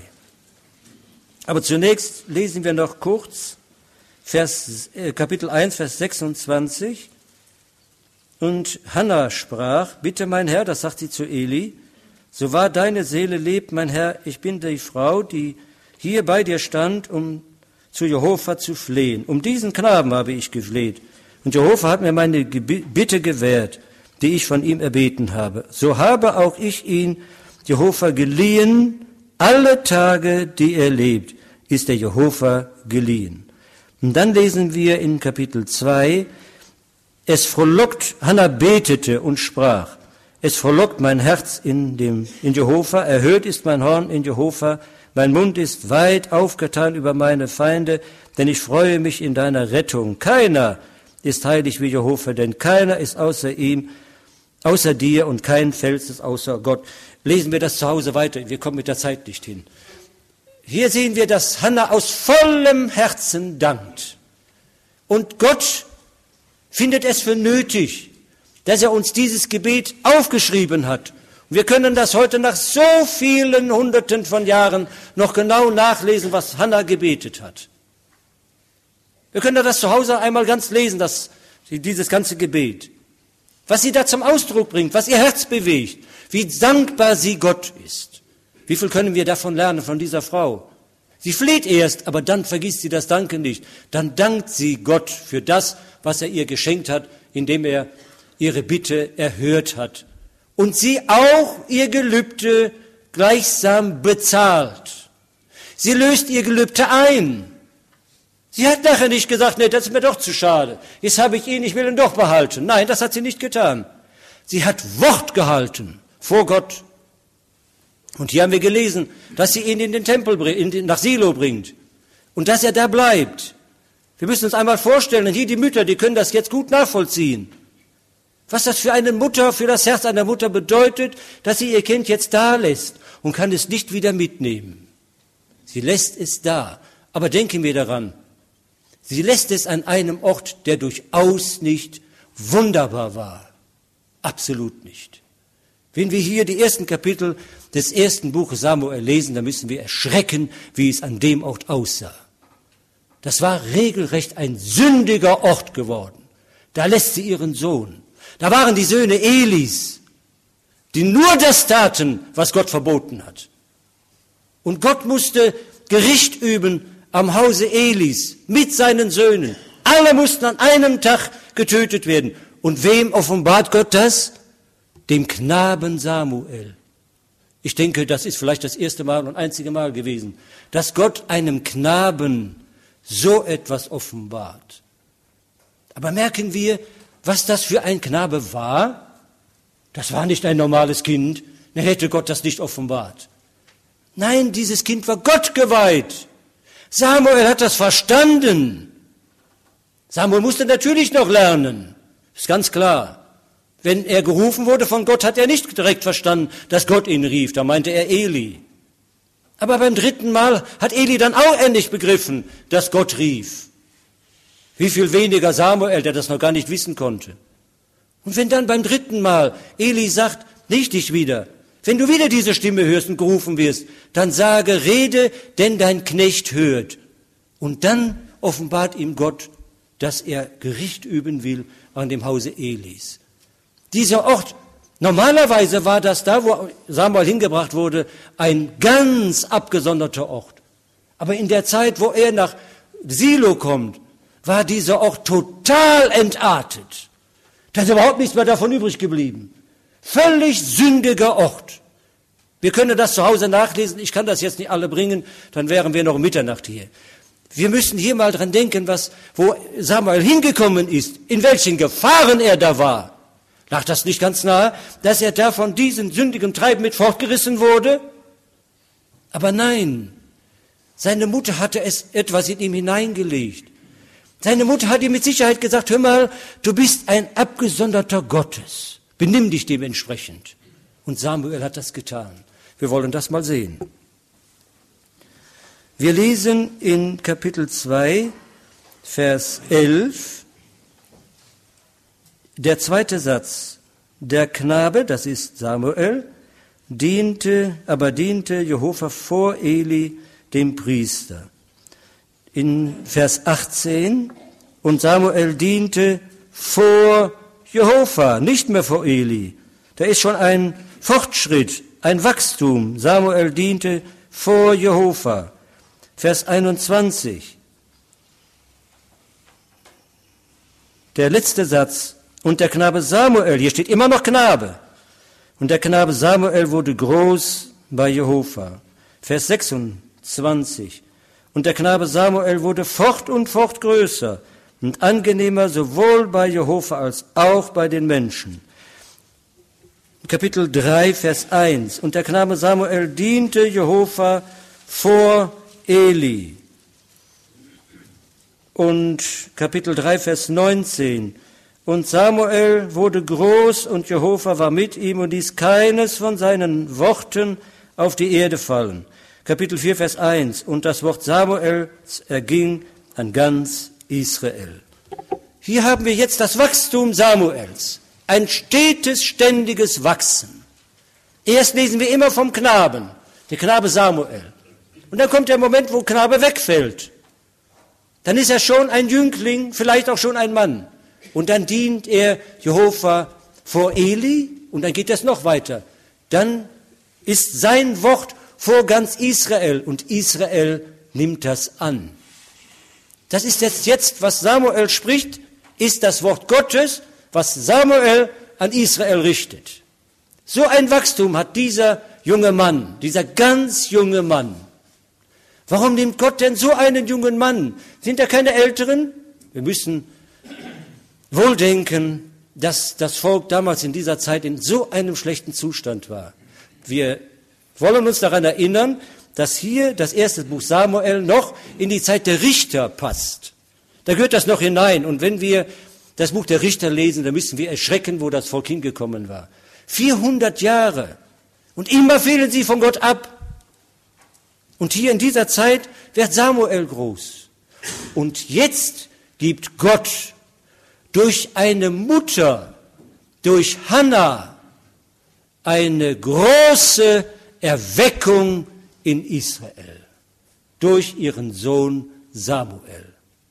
Aber zunächst lesen wir noch kurz Vers, äh, Kapitel eins, Vers sechsundzwanzig. Und Hannah sprach, bitte mein Herr, das sagt sie zu Eli, so wahr deine Seele lebt, mein Herr, ich bin die Frau, die hier bei dir stand, um zu Jehova zu flehen. Um diesen Knaben habe ich gefleht. Und Jehova hat mir meine Bitte gewährt, die ich von ihm erbeten habe. So habe auch ich ihn, Jehova, geliehen. Alle Tage, die er lebt, ist der Jehova geliehen. Und dann lesen wir in Kapitel zwei, es frohlockt, Hannah betete und sprach, es frohlockt mein Herz in dem, in Jehova, erhöht ist mein Horn in Jehova, mein Mund ist weit aufgetan über meine Feinde, denn ich freue mich in deiner Rettung. Keiner ist heilig wie Jehova, denn keiner ist außer ihm, außer dir und kein Fels ist außer Gott. Lesen wir das zu Hause weiter, wir kommen mit der Zeit nicht hin. Hier sehen wir, dass Hannah aus vollem Herzen dankt. Und Gott findet es für nötig, dass er uns dieses Gebet aufgeschrieben hat. Und wir können das heute nach so vielen Hunderten von Jahren noch genau nachlesen, was Hannah gebetet hat. Wir können das zu Hause einmal ganz lesen, das, dieses ganze Gebet. Was sie da zum Ausdruck bringt, was ihr Herz bewegt, wie dankbar sie Gott ist. Wie viel können wir davon lernen, von dieser Frau? Sie fleht erst, aber dann vergisst sie das Danken nicht. Dann dankt sie Gott für das, was er ihr geschenkt hat, indem er ihre Bitte erhört hat. Und sie auch ihr Gelübde gleichsam bezahlt. Sie löst ihr Gelübde ein. Sie hat nachher nicht gesagt, nee, das ist mir doch zu schade. Jetzt habe ich ihn, ich will ihn doch behalten. Nein, das hat sie nicht getan. Sie hat Wort gehalten vor Gott. Und hier haben wir gelesen, dass sie ihn in den Tempel, in den, nach Silo bringt. Und dass er da bleibt. Wir müssen uns einmal vorstellen, und hier die Mütter, die können das jetzt gut nachvollziehen. Was das für eine Mutter, für das Herz einer Mutter bedeutet, dass sie ihr Kind jetzt da lässt und kann es nicht wieder mitnehmen. Sie lässt es da. Aber denken wir daran, sie lässt es an einem Ort, der durchaus nicht wunderbar war. Absolut nicht. Wenn wir hier die ersten Kapitel des ersten Buches Samuel lesen, dann müssen wir erschrecken, wie es an dem Ort aussah. Das war regelrecht ein sündiger Ort geworden. Da lässt sie ihren Sohn. Da waren die Söhne Elis, die nur das taten, was Gott verboten hat. Und Gott musste Gericht üben am Hause Elis mit seinen Söhnen. Alle mussten an einem Tag getötet werden. Und wem offenbart Gott das? Dem Knaben Samuel. Ich denke, das ist vielleicht das erste Mal und einzige Mal gewesen, dass Gott einem Knaben so etwas offenbart. Aber merken wir, was das für ein Knabe war? Das war nicht ein normales Kind, dann hätte Gott das nicht offenbart. Nein, dieses Kind war Gott geweiht. Samuel hat das verstanden. Samuel musste natürlich noch lernen, ist ganz klar. Wenn er gerufen wurde von Gott, hat er nicht direkt verstanden, dass Gott ihn rief. Da meinte er Eli. Aber beim dritten Mal hat Eli dann auch endlich begriffen, dass Gott rief. Wie viel weniger Samuel, der das noch gar nicht wissen konnte. Und wenn dann beim dritten Mal Eli sagt, richte dich wieder. Wenn du wieder diese Stimme hörst und gerufen wirst, dann sage, rede, denn dein Knecht hört. Und dann offenbart ihm Gott, dass er Gericht üben will an dem Hause Elis. Dieser Ort, normalerweise war das da, wo Samuel hingebracht wurde, ein ganz abgesonderter Ort. Aber in der Zeit, wo er nach Silo kommt, war dieser Ort total entartet. Da ist überhaupt nichts mehr davon übrig geblieben. Völlig sündiger Ort. Wir können das zu Hause nachlesen, ich kann das jetzt nicht alle bringen, dann wären wir noch um Mitternacht hier. Wir müssen hier mal dran denken, was, wo Samuel hingekommen ist, in welchen Gefahren er da war. Lag das nicht ganz nahe, dass er da von diesem sündigen Treiben mit fortgerissen wurde? Aber nein, seine Mutter hatte es etwas in ihm hineingelegt. Seine Mutter hat ihm mit Sicherheit gesagt, hör mal, du bist ein Abgesonderter Gottes. Benimm dich dementsprechend. Und Samuel hat das getan. Wir wollen das mal sehen. Wir lesen in Kapitel zwei, Vers elf, der zweite Satz. Der Knabe, das ist Samuel, diente, aber diente Jehova vor Eli, dem Priester. In Vers achtzehn, und Samuel diente vor Jehova, nicht mehr vor Eli. Da ist schon ein Fortschritt, ein Wachstum. Samuel diente vor Jehova. Vers einundzwanzig. Der letzte Satz. Und der Knabe Samuel, hier steht immer noch Knabe. Und der Knabe Samuel wurde groß bei Jehova. Vers sechsundzwanzig. Und der Knabe Samuel wurde fort und fort größer und angenehmer sowohl bei Jehova als auch bei den Menschen. Kapitel drei, Vers eins. Und der Knabe Samuel diente Jehova vor Eli. Und Kapitel drei, Vers neunzehn. Und Samuel wurde groß und Jehova war mit ihm und ließ keines von seinen Worten auf die Erde fallen. Kapitel vier, Vers eins. Und das Wort Samuels erging an ganz Israel. Hier haben wir jetzt das Wachstum Samuels. Ein stetes, ständiges Wachsen. Erst lesen wir immer vom Knaben, der Knabe Samuel. Und dann kommt der Moment, wo Knabe wegfällt. Dann ist er schon ein Jüngling, vielleicht auch schon ein Mann. Und dann dient er Jehova vor Eli und dann geht das noch weiter. Dann ist sein Wort vor ganz Israel und Israel nimmt das an. Das ist jetzt, jetzt, was Samuel spricht, ist das Wort Gottes, was Samuel an Israel richtet. So ein Wachstum hat dieser junge Mann, dieser ganz junge Mann. Warum nimmt Gott denn so einen jungen Mann? Sind da keine Älteren? Wir müssen wohl denken, dass das Volk damals in dieser Zeit in so einem schlechten Zustand war. Wir wollen uns daran erinnern, dass hier das erste Buch Samuel noch in die Zeit der Richter passt. Da gehört das noch hinein. Und wenn wir das Buch der Richter lesen, dann müssen wir erschrecken, wo das Volk hingekommen war. vierhundert Jahre. Und immer fehlen sie von Gott ab. Und hier in dieser Zeit wird Samuel groß. Und jetzt gibt Gott durch eine Mutter, durch Hannah, eine große Erweckung in Israel. Durch ihren Sohn Samuel.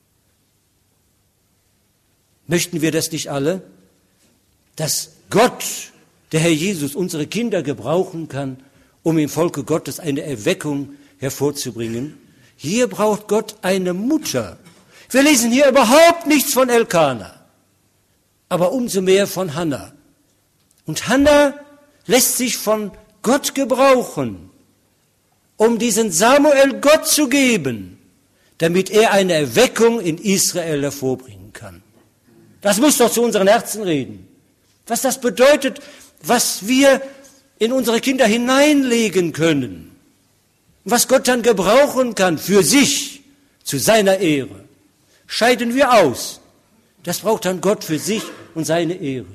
Möchten wir das nicht alle? Dass Gott, der Herr Jesus, unsere Kinder gebrauchen kann, um im Volke Gottes eine Erweckung hervorzubringen. Hier braucht Gott eine Mutter. Wir lesen hier überhaupt nichts von Elkana, aber umso mehr von Hannah. Und Hannah lässt sich von Gott gebrauchen, um diesen Samuel Gott zu geben, damit er eine Erweckung in Israel hervorbringen kann. Das muss doch zu unseren Herzen reden. Was das bedeutet, was wir in unsere Kinder hineinlegen können. Was Gott dann gebrauchen kann für sich, zu seiner Ehre. Scheiden wir aus. Das braucht dann Gott für sich und seine Ehre.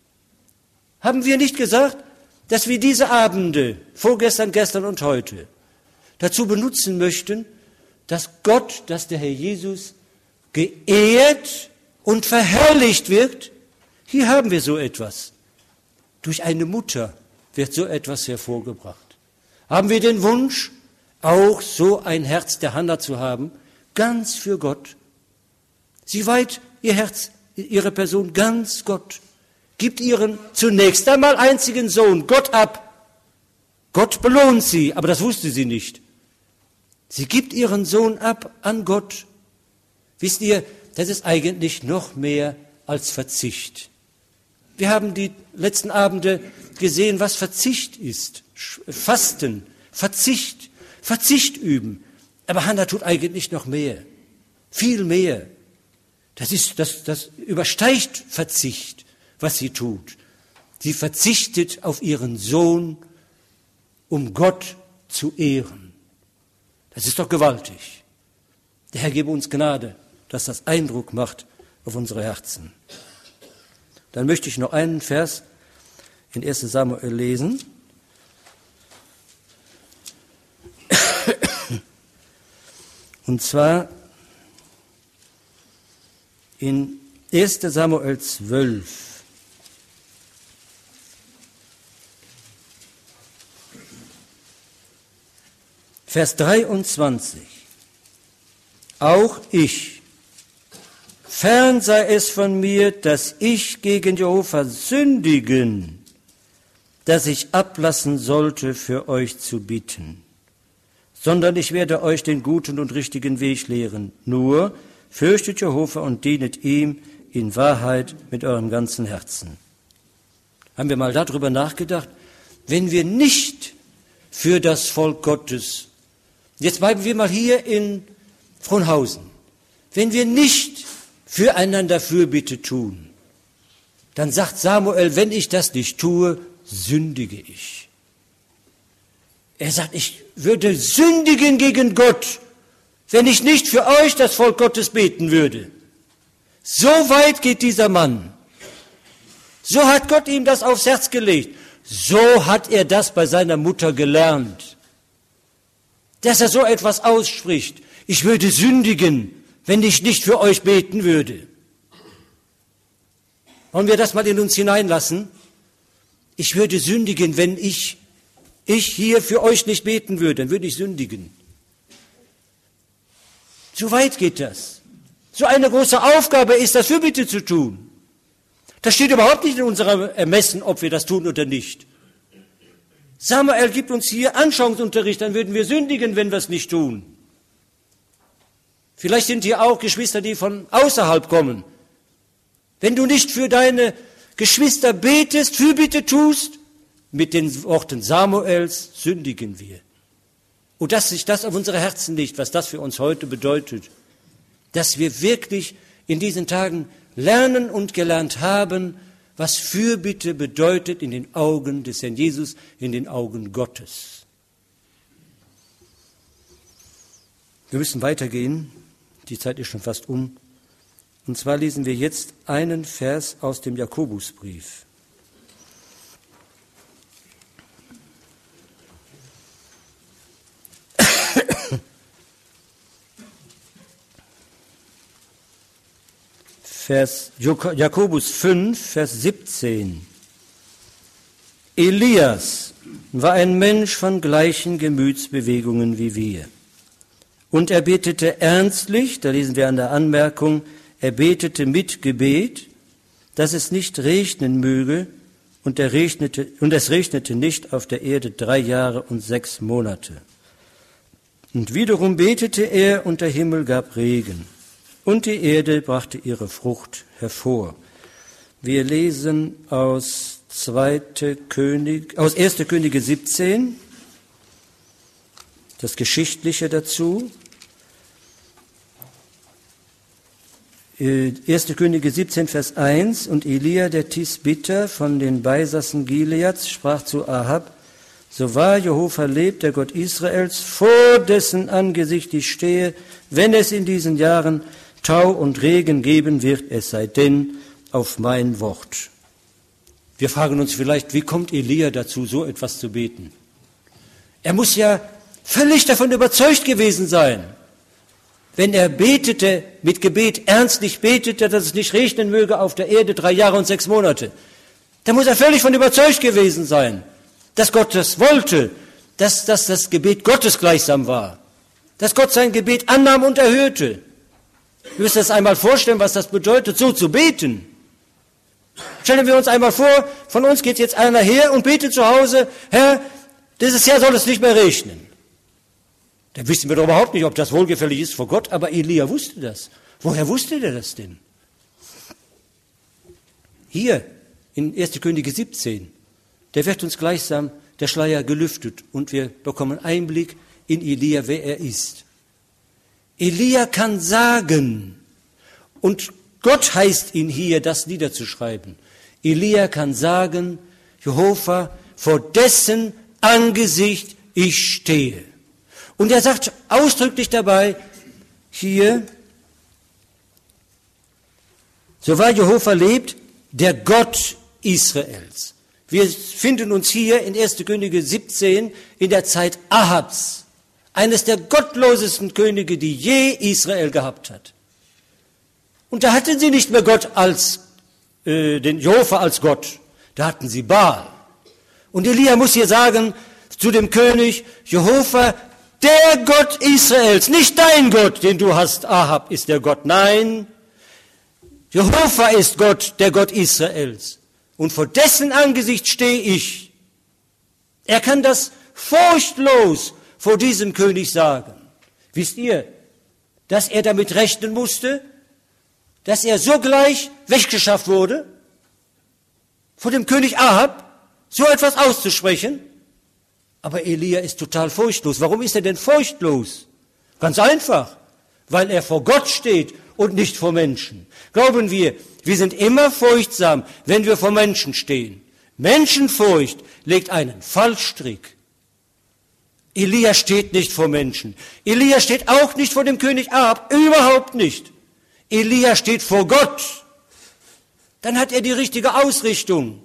Haben wir nicht gesagt, dass wir diese Abende, vorgestern, gestern und heute, dazu benutzen möchten, dass Gott, dass der Herr Jesus geehrt und verherrlicht wird? Hier haben wir so etwas. Durch eine Mutter wird so etwas hervorgebracht. Haben wir den Wunsch, auch so ein Herz der Hannah zu haben, ganz für Gott. Sie weiht ihr Herz, ihre Person ganz Gott, gibt ihren zunächst einmal einzigen Sohn Gott ab. Gott belohnt sie, aber das wusste sie nicht. Sie gibt ihren Sohn ab an Gott. Wisst ihr, das ist eigentlich noch mehr als Verzicht. Wir haben die letzten Abende gesehen, was Verzicht ist. Fasten, Verzicht. Verzicht üben. Aber Hannah tut eigentlich noch mehr. Viel mehr. Das ist, das, das übersteigt Verzicht, was sie tut. Sie verzichtet auf ihren Sohn, um Gott zu ehren. Das ist doch gewaltig. Der Herr gebe uns Gnade, dass das Eindruck macht auf unsere Herzen. Dann möchte ich noch einen Vers in ersten Samuel lesen. Und zwar in erster Samuel zwölf. Vers dreiundzwanzig. Auch ich, fern sei es von mir, dass ich gegen Jehova sündigen, dass ich ablassen sollte, für euch zu bitten, sondern ich werde euch den guten und richtigen Weg lehren. Nur fürchtet Jehova und dienet ihm in Wahrheit mit eurem ganzen Herzen. Haben wir mal darüber nachgedacht? Wenn wir nicht für das Volk Gottes, jetzt bleiben wir mal hier in Frohnhausen, wenn wir nicht füreinander Fürbitte tun, dann sagt Samuel, wenn ich das nicht tue, sündige ich. Er sagt, ich würde sündigen gegen Gott, wenn ich nicht für euch, das Volk Gottes, beten würde. So weit geht dieser Mann. So hat Gott ihm das aufs Herz gelegt. So hat er das bei seiner Mutter gelernt, dass er so etwas ausspricht. Ich würde sündigen, wenn ich nicht für euch beten würde. Wollen wir das mal in uns hineinlassen? Ich würde sündigen, wenn ich, ich hier für euch nicht beten würde, dann würde ich sündigen. So weit geht das. So eine große Aufgabe ist das, Fürbitte zu tun. Das steht überhaupt nicht in unserem Ermessen, ob wir das tun oder nicht. Samuel gibt uns hier Anschauungsunterricht, dann würden wir sündigen, wenn wir es nicht tun. Vielleicht sind hier auch Geschwister, die von außerhalb kommen. Wenn du nicht für deine Geschwister betest, Fürbitte tust, mit den Worten Samuels sündigen wir. Und dass sich das auf unsere Herzen legt, was das für uns heute bedeutet, dass wir wirklich in diesen Tagen lernen und gelernt haben, was Fürbitte bedeutet in den Augen des Herrn Jesus, in den Augen Gottes. Wir müssen weitergehen, die Zeit ist schon fast um. Und zwar lesen wir jetzt einen Vers aus dem Jakobusbrief. Vers, Jakobus fünf, Vers siebzehn. Elias war ein Mensch von gleichen Gemütsbewegungen wie wir. Und er betete ernstlich, da lesen wir an der Anmerkung, er betete mit Gebet, dass es nicht regnen möge, und, er regnete, und es regnete nicht auf der Erde drei Jahre und sechs Monate. Und wiederum betete er, und der Himmel gab Regen. Und die Erde brachte ihre Frucht hervor. Wir lesen aus zweite König, aus erste Könige siebzehn, das Geschichtliche dazu. erste Könige siebzehn, Vers eins. Und Elia, der Tisbiter von den Beisassen Gileads, sprach zu Ahab, so wahr Jehova lebt, der Gott Israels, vor dessen Angesicht ich stehe, wenn es in diesen Jahren Tau und Regen geben wird, es sei denn auf mein Wort. Wir fragen uns vielleicht, wie kommt Elia dazu, so etwas zu beten? Er muss ja völlig davon überzeugt gewesen sein. Wenn er betete, mit Gebet ernstlich betete, dass es nicht regnen möge auf der Erde drei Jahre und sechs Monate, dann muss er völlig von überzeugt gewesen sein, dass Gott das wollte, dass, dass das Gebet Gottes gleichsam war, dass Gott sein Gebet annahm und erhörte. Wir müssen uns einmal vorstellen, was das bedeutet, so zu beten. Stellen wir uns einmal vor, von uns geht jetzt einer her und betet zu Hause, Herr, dieses Jahr soll es nicht mehr regnen. Da wissen wir doch überhaupt nicht, ob das wohlgefällig ist vor Gott, aber Elia wusste das. Woher wusste der das denn? Hier in erste Könige siebzehn, der wird uns gleichsam der Schleier gelüftet und wir bekommen Einblick in Elia, wer er ist. Elia kann sagen, und Gott heißt ihn hier, das niederzuschreiben. Elia kann sagen, Jehova, vor dessen Angesicht ich stehe. Und er sagt ausdrücklich dabei, hier, so wahr Jehova lebt, der Gott Israels. Wir finden uns hier in erste Könige siebzehn in der Zeit Ahabs. Eines der gottlosesten Könige, die je Israel gehabt hat. Und da hatten sie nicht mehr Gott als, äh, den Jehova als Gott. Da hatten sie Baal. Und Elia muss hier sagen zu dem König, Jehova, der Gott Israels, nicht dein Gott, den du hast, Ahab ist der Gott. Nein, Jehova ist Gott, der Gott Israels. Und vor dessen Angesicht stehe ich. Er kann das furchtlos vor diesem König sagen. Wisst ihr, dass er damit rechnen musste, dass er sogleich weggeschafft wurde, vor dem König Ahab so etwas auszusprechen? Aber Elia ist total furchtlos. Warum ist er denn furchtlos? Ganz einfach, weil er vor Gott steht und nicht vor Menschen. Glauben wir, wir sind immer furchtsam, wenn wir vor Menschen stehen. Menschenfurcht legt einen Fallstrick. Elia steht nicht vor Menschen. Elia steht auch nicht vor dem König Ahab, überhaupt nicht. Elia steht vor Gott. Dann hat er die richtige Ausrichtung.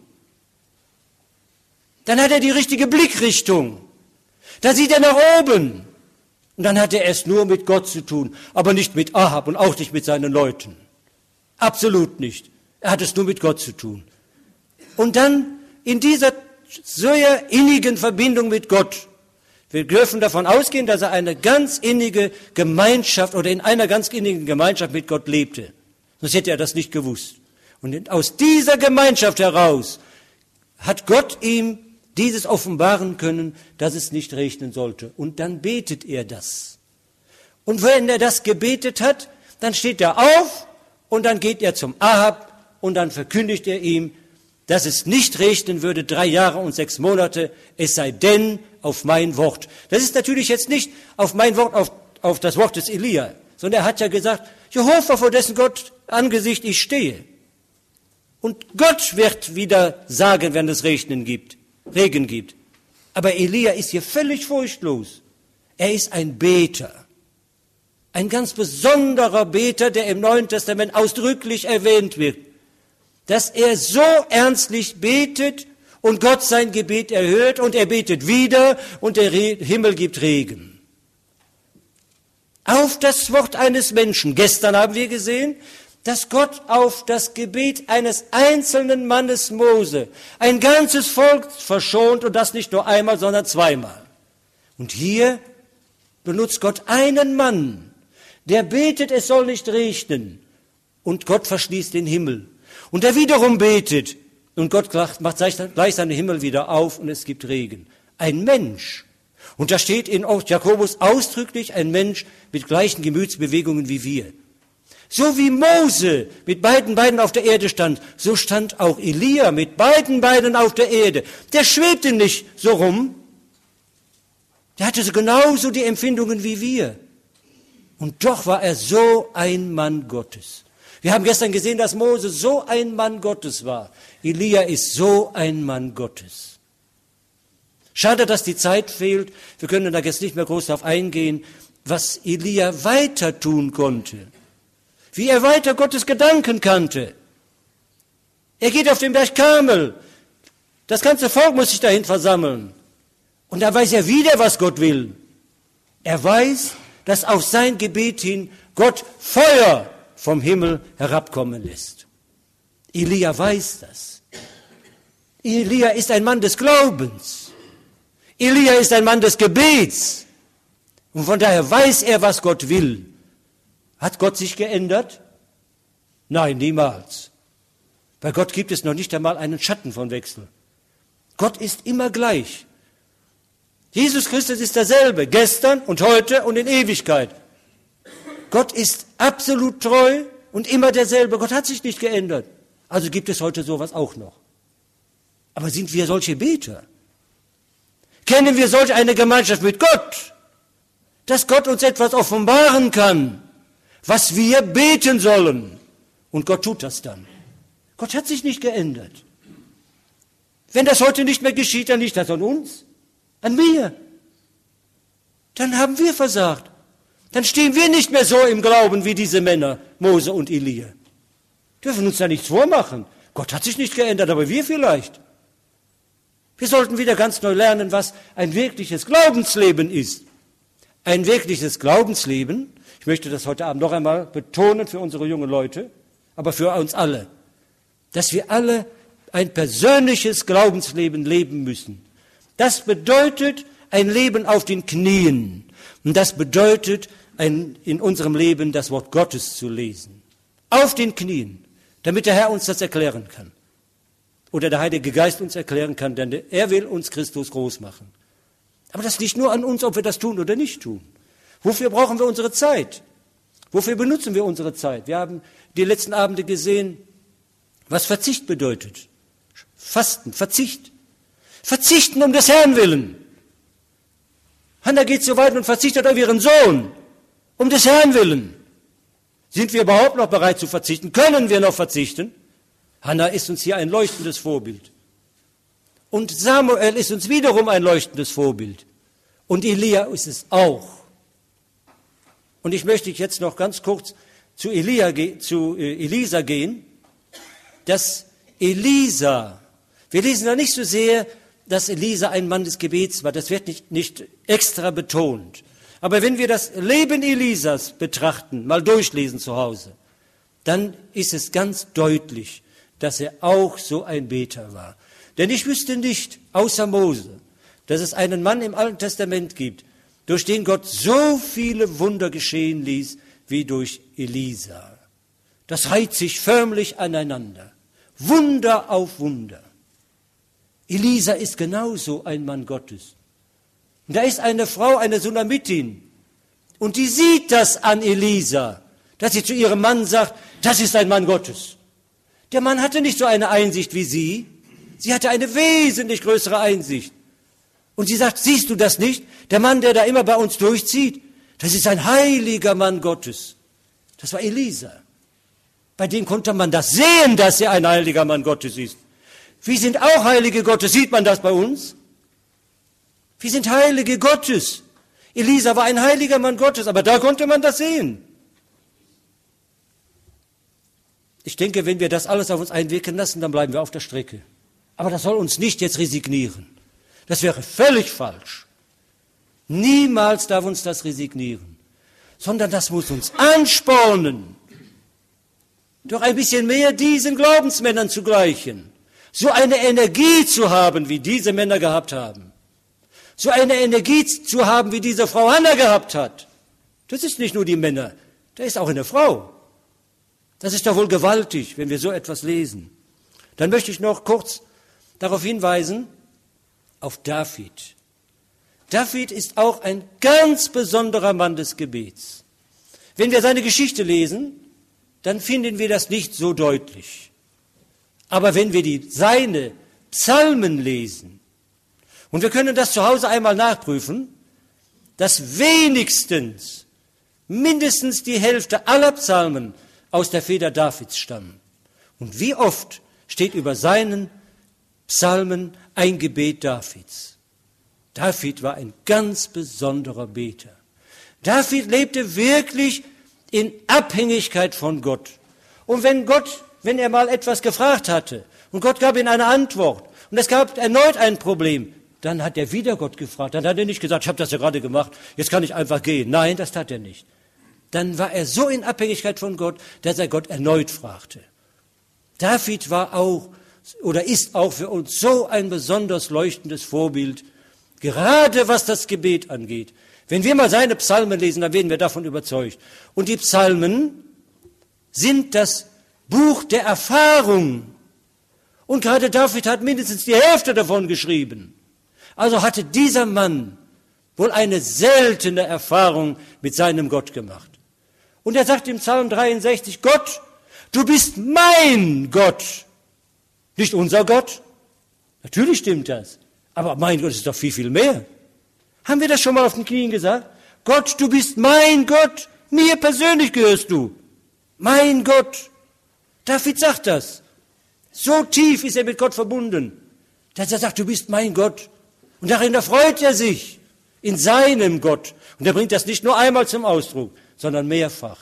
Dann hat er die richtige Blickrichtung. Da sieht er nach oben. Und dann hat er es nur mit Gott zu tun, aber nicht mit Ahab und auch nicht mit seinen Leuten. Absolut nicht. Er hat es nur mit Gott zu tun. Und dann in dieser sehr innigen Verbindung mit Gott, wir dürfen davon ausgehen, dass er eine ganz innige Gemeinschaft oder in einer ganz innigen Gemeinschaft mit Gott lebte. Sonst hätte er das nicht gewusst. Und aus dieser Gemeinschaft heraus hat Gott ihm dieses offenbaren können, dass es nicht regnen sollte. Und dann betet er das. Und wenn er das gebetet hat, dann steht er auf und dann geht er zum Ahab und dann verkündigt er ihm, dass es nicht regnen würde, drei Jahre und sechs Monate, es sei denn auf mein Wort. Das ist natürlich jetzt nicht auf mein Wort, auf, auf das Wort des Elia, sondern er hat ja gesagt, Jehova, vor dessen Gott Angesicht ich stehe. Und Gott wird wieder sagen, wenn es Regnen gibt, Regen gibt. Aber Elia ist hier völlig furchtlos. Er ist ein Beter. Ein ganz besonderer Beter, der im Neuen Testament ausdrücklich erwähnt wird. Dass er so ernstlich betet und Gott sein Gebet erhört und er betet wieder und der Himmel gibt Regen. Auf das Wort eines Menschen. Gestern haben wir gesehen, dass Gott auf das Gebet eines einzelnen Mannes Mose ein ganzes Volk verschont und das nicht nur einmal, sondern zweimal. Und hier benutzt Gott einen Mann, der betet, es soll nicht regnen und Gott verschließt den Himmel. Und der wiederum betet und Gott macht gleich seinen Himmel wieder auf und es gibt Regen. Ein Mensch. Und da steht in Jakobus ausdrücklich ein Mensch mit gleichen Gemütsbewegungen wie wir. So wie Mose mit beiden Beinen auf der Erde stand, so stand auch Elia mit beiden Beinen auf der Erde. Der schwebte nicht so rum. Der hatte so genauso die Empfindungen wie wir. Und doch war er so ein Mann Gottes. Wir haben gestern gesehen, dass Mose so ein Mann Gottes war. Elia ist so ein Mann Gottes. Schade, dass die Zeit fehlt. Wir können da jetzt nicht mehr groß darauf eingehen, was Elia weiter tun konnte. Wie er weiter Gottes Gedanken kannte. Er geht auf den Berg Karmel. Das ganze Volk muss sich dahin versammeln. Und da weiß er wieder, was Gott will. Er weiß, dass auf sein Gebet hin Gott Feuer vom Himmel herabkommen lässt. Elia weiß das. Elia ist ein Mann des Glaubens. Elia ist ein Mann des Gebets. Und von daher weiß er, was Gott will. Hat Gott sich geändert? Nein, niemals. Bei Gott gibt es noch nicht einmal einen Schatten von Wechsel. Gott ist immer gleich. Jesus Christus ist derselbe, gestern und heute und in Ewigkeit. Gott ist absolut treu und immer derselbe. Gott hat sich nicht geändert. Also gibt es heute sowas auch noch. Aber sind wir solche Beter? Kennen wir solch eine Gemeinschaft mit Gott, dass Gott uns etwas offenbaren kann, was wir beten sollen? Und Gott tut das dann. Gott hat sich nicht geändert. Wenn das heute nicht mehr geschieht, dann liegt das an uns, an mir. Dann haben wir versagt. Dann stehen wir nicht mehr so im Glauben wie diese Männer, Mose und Elia. Dürfen uns da nichts vormachen. Gott hat sich nicht geändert, aber wir vielleicht. Wir sollten wieder ganz neu lernen, was ein wirkliches Glaubensleben ist. ein wirkliches Glaubensleben, ich möchte das heute Abend noch einmal betonen für unsere jungen Leute, aber für uns alle, dass wir alle ein persönliches Glaubensleben leben müssen. Das bedeutet ein Leben auf den Knien. Und das bedeutet, ein, in unserem Leben das Wort Gottes zu lesen. Auf den Knien, damit der Herr uns das erklären kann. Oder der Heilige Geist uns erklären kann, denn er will uns Christus groß machen. Aber das liegt nur an uns, ob wir das tun oder nicht tun. Wofür brauchen wir unsere Zeit? Wofür benutzen wir unsere Zeit? Wir haben die letzten Abende gesehen, was Verzicht bedeutet. Fasten, Verzicht. Verzichten um des Herrn willen. Hannah geht so weit und verzichtet auf ihren Sohn. Um des Herrn willen. Sind wir überhaupt noch bereit zu verzichten? Können wir noch verzichten? Hannah ist uns hier ein leuchtendes Vorbild. Und Samuel ist uns wiederum ein leuchtendes Vorbild. Und Elia ist es auch. Und ich möchte jetzt noch ganz kurz zu, Elia, zu Elisa gehen, dass Elisa, wir lesen da nicht so sehr, dass Elisa ein Mann des Gebets war, das wird nicht, nicht extra betont. Aber wenn wir das Leben Elisas betrachten, mal durchlesen zu Hause, dann ist es ganz deutlich, dass er auch so ein Beter war. Denn ich wüsste nicht, außer Mose, dass es einen Mann im Alten Testament gibt, durch den Gott so viele Wunder geschehen ließ, wie durch Elisa. Das reiht sich förmlich aneinander. Wunder auf Wunder. Elisa ist genauso ein Mann Gottes. Und da ist eine Frau, eine Sunamitin, und die sieht das an Elisa, dass sie zu ihrem Mann sagt, das ist ein Mann Gottes. Der Mann hatte nicht so eine Einsicht wie sie, sie hatte eine wesentlich größere Einsicht. Und sie sagt, siehst du das nicht? Der Mann, der da immer bei uns durchzieht, das ist ein heiliger Mann Gottes. Das war Elisa. Bei dem konnte man das sehen, dass er ein heiliger Mann Gottes ist. Wir sind auch Heilige Gottes, sieht man das bei uns? Wir sind Heilige Gottes. Elisa war ein heiliger Mann Gottes, aber da konnte man das sehen. Ich denke, wenn wir das alles auf uns einwirken lassen, dann bleiben wir auf der Strecke. Aber das soll uns nicht jetzt resignieren. Das wäre völlig falsch. Niemals darf uns das resignieren, sondern das muss uns anspornen, doch ein bisschen mehr diesen Glaubensmännern zu gleichen, so eine Energie zu haben, wie diese Männer gehabt haben, so eine Energie zu haben, wie diese Frau Hannah gehabt hat. Das ist nicht nur die Männer, da ist auch eine Frau. Das ist doch wohl gewaltig, wenn wir so etwas lesen. Dann möchte ich noch kurz darauf hinweisen, auf David. David ist auch ein ganz besonderer Mann des Gebets. Wenn wir seine Geschichte lesen, dann finden wir das nicht so deutlich. Aber wenn wir die, seine Psalmen lesen, und wir können das zu Hause einmal nachprüfen, dass wenigstens, mindestens die Hälfte aller Psalmen aus der Feder Davids stammen. Und wie oft steht über seinen Psalmen ein Gebet Davids. David war ein ganz besonderer Beter. David lebte wirklich in Abhängigkeit von Gott. Und wenn Gott, wenn er mal etwas gefragt hatte und Gott gab ihm eine Antwort und es gab erneut ein Problem, dann hat er wieder Gott gefragt. Dann hat er nicht gesagt, ich habe das ja gerade gemacht, jetzt kann ich einfach gehen. Nein, das tat er nicht. Dann war er so in Abhängigkeit von Gott, dass er Gott erneut fragte. David war auch oder ist auch für uns so ein besonders leuchtendes Vorbild, gerade was das Gebet angeht. Wenn wir mal seine Psalmen lesen, dann werden wir davon überzeugt. Und die Psalmen sind das Buch der Erfahrung. Und gerade David hat mindestens die Hälfte davon geschrieben. Also hatte dieser Mann wohl eine seltene Erfahrung mit seinem Gott gemacht. Und er sagt im Psalm dreiundsechzig, Gott, du bist mein Gott. Nicht unser Gott. Natürlich stimmt das. Aber mein Gott ist doch viel, viel mehr. Haben wir das schon mal auf den Knien gesagt? Gott, du bist mein Gott. Mir persönlich gehörst du. Mein Gott. David sagt das. So tief ist er mit Gott verbunden, dass er sagt, du bist mein Gott. Und darin erfreut er sich in seinem Gott. Und er bringt das nicht nur einmal zum Ausdruck, sondern mehrfach.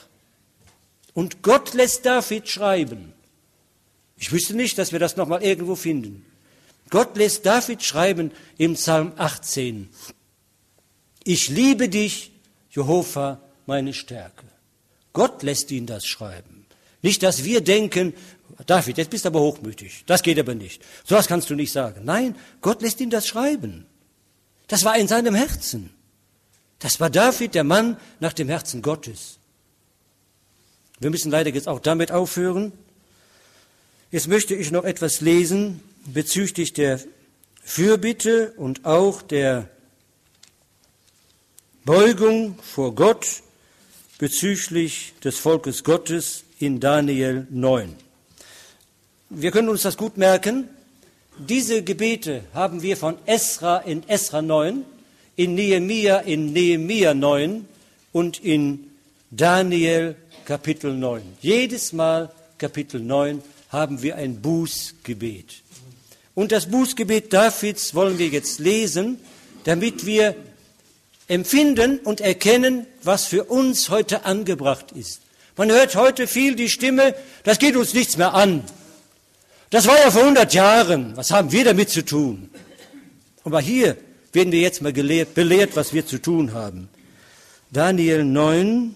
Und Gott lässt David schreiben. Ich wüsste nicht, dass wir das nochmal irgendwo finden. Gott lässt David schreiben im Psalm achtzehn. Ich liebe dich, Jehova meine Stärke. Gott lässt ihn das schreiben. Nicht, dass wir denken, David, jetzt bist du aber hochmütig, das geht aber nicht. So was kannst du nicht sagen. Nein, Gott lässt ihn das schreiben. Das war in seinem Herzen. Das war David, der Mann nach dem Herzen Gottes. Wir müssen leider jetzt auch damit aufhören. Jetzt möchte ich noch etwas lesen bezüglich der Fürbitte und auch der Beugung vor Gott bezüglich des Volkes Gottes in Daniel neun. Wir können uns das gut merken. Diese Gebete haben wir von Esra in Esra neun, in Nehemia in Nehemia neun und in Daniel Kapitel neun. Jedes Mal Kapitel neun haben wir ein Bußgebet. Und das Bußgebet Davids wollen wir jetzt lesen, damit wir empfinden und erkennen, was für uns heute angebracht ist. Man hört heute viel die Stimme, das geht uns nichts mehr an. Das war ja vor hundert Jahren, was haben wir damit zu tun? Aber hier werden wir jetzt mal gelehrt, belehrt, was wir zu tun haben. Daniel neun,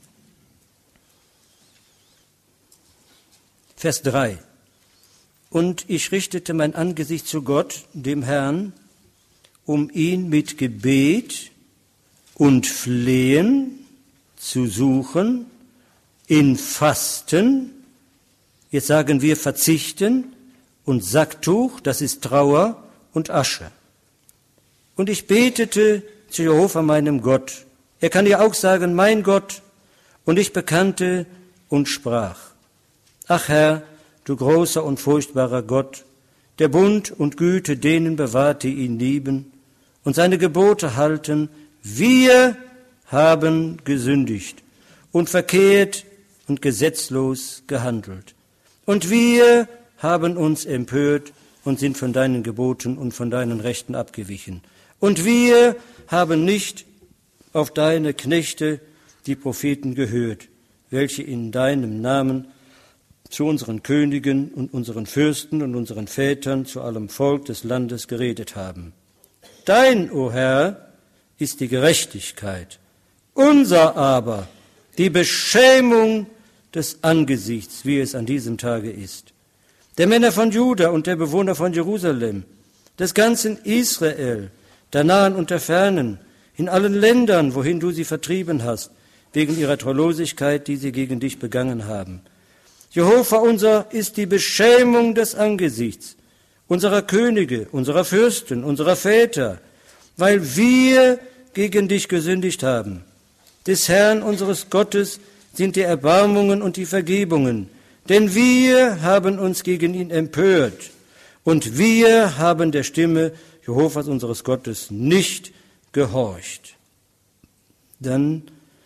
Vers drei. Und ich richtete mein Angesicht zu Gott, dem Herrn, um ihn mit Gebet und Flehen zu suchen, in Fasten, jetzt sagen wir verzichten, und Sacktuch, das ist Trauer und Asche. Und ich betete zu Jehova, meinem Gott. Er kann ja auch sagen, mein Gott. Und ich bekannte und sprach, ach Herr, du großer und furchtbarer Gott, der Bund und Güte denen bewahrt, die ihn lieben und seine Gebote halten. Wir haben gesündigt und verkehrt und gesetzlos gehandelt. Und wir haben uns empört und sind von deinen Geboten und von deinen Rechten abgewichen. Und wir haben nicht auf deine Knechte, die Propheten, gehört, welche in deinem Namen zu unseren Königen und unseren Fürsten und unseren Vätern, zu allem Volk des Landes geredet haben. Dein, o Herr, ist die Gerechtigkeit, unser aber die Beschämung des Angesichts, wie es an diesem Tage ist. Der Männer von Juda und der Bewohner von Jerusalem, des ganzen Israel, der Nahen und der Fernen, in allen Ländern, wohin du sie vertrieben hast, wegen ihrer Treulosigkeit, die sie gegen dich begangen haben. Jehova unser ist die Beschämung des Angesichts unserer Könige, unserer Fürsten, unserer Väter, weil wir gegen dich gesündigt haben. Des Herrn unseres Gottes sind die Erbarmungen und die Vergebungen, denn wir haben uns gegen ihn empört und wir haben der Stimme Jehovas unseres Gottes nicht gehorcht. Dann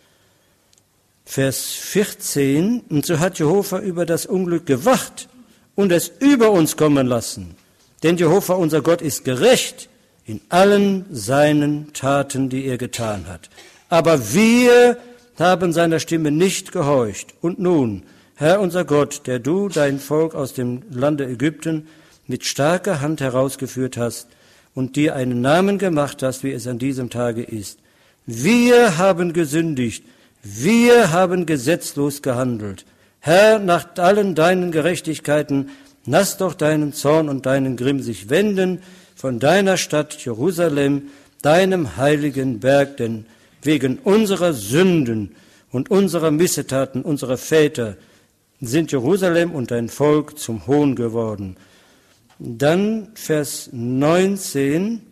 Vers vierzehn, und so hat Jehova über das Unglück gewacht und es über uns kommen lassen. Denn Jehova unser Gott ist gerecht in allen seinen Taten, die er getan hat. Aber wir haben seiner Stimme nicht gehorcht. Und nun, Herr unser Gott, der du dein Volk aus dem Lande Ägypten mit starker Hand herausgeführt hast und dir einen Namen gemacht hast, wie es an diesem Tage ist. Wir haben gesündigt, wir haben gesetzlos gehandelt. Herr, nach allen deinen Gerechtigkeiten, lass doch deinen Zorn und deinen Grimm sich wenden von deiner Stadt Jerusalem, deinem heiligen Berg, denn wegen unserer Sünden und unserer Missetaten unserer Väter sind Jerusalem und dein Volk zum Hohn geworden. Dann Vers neunzehn,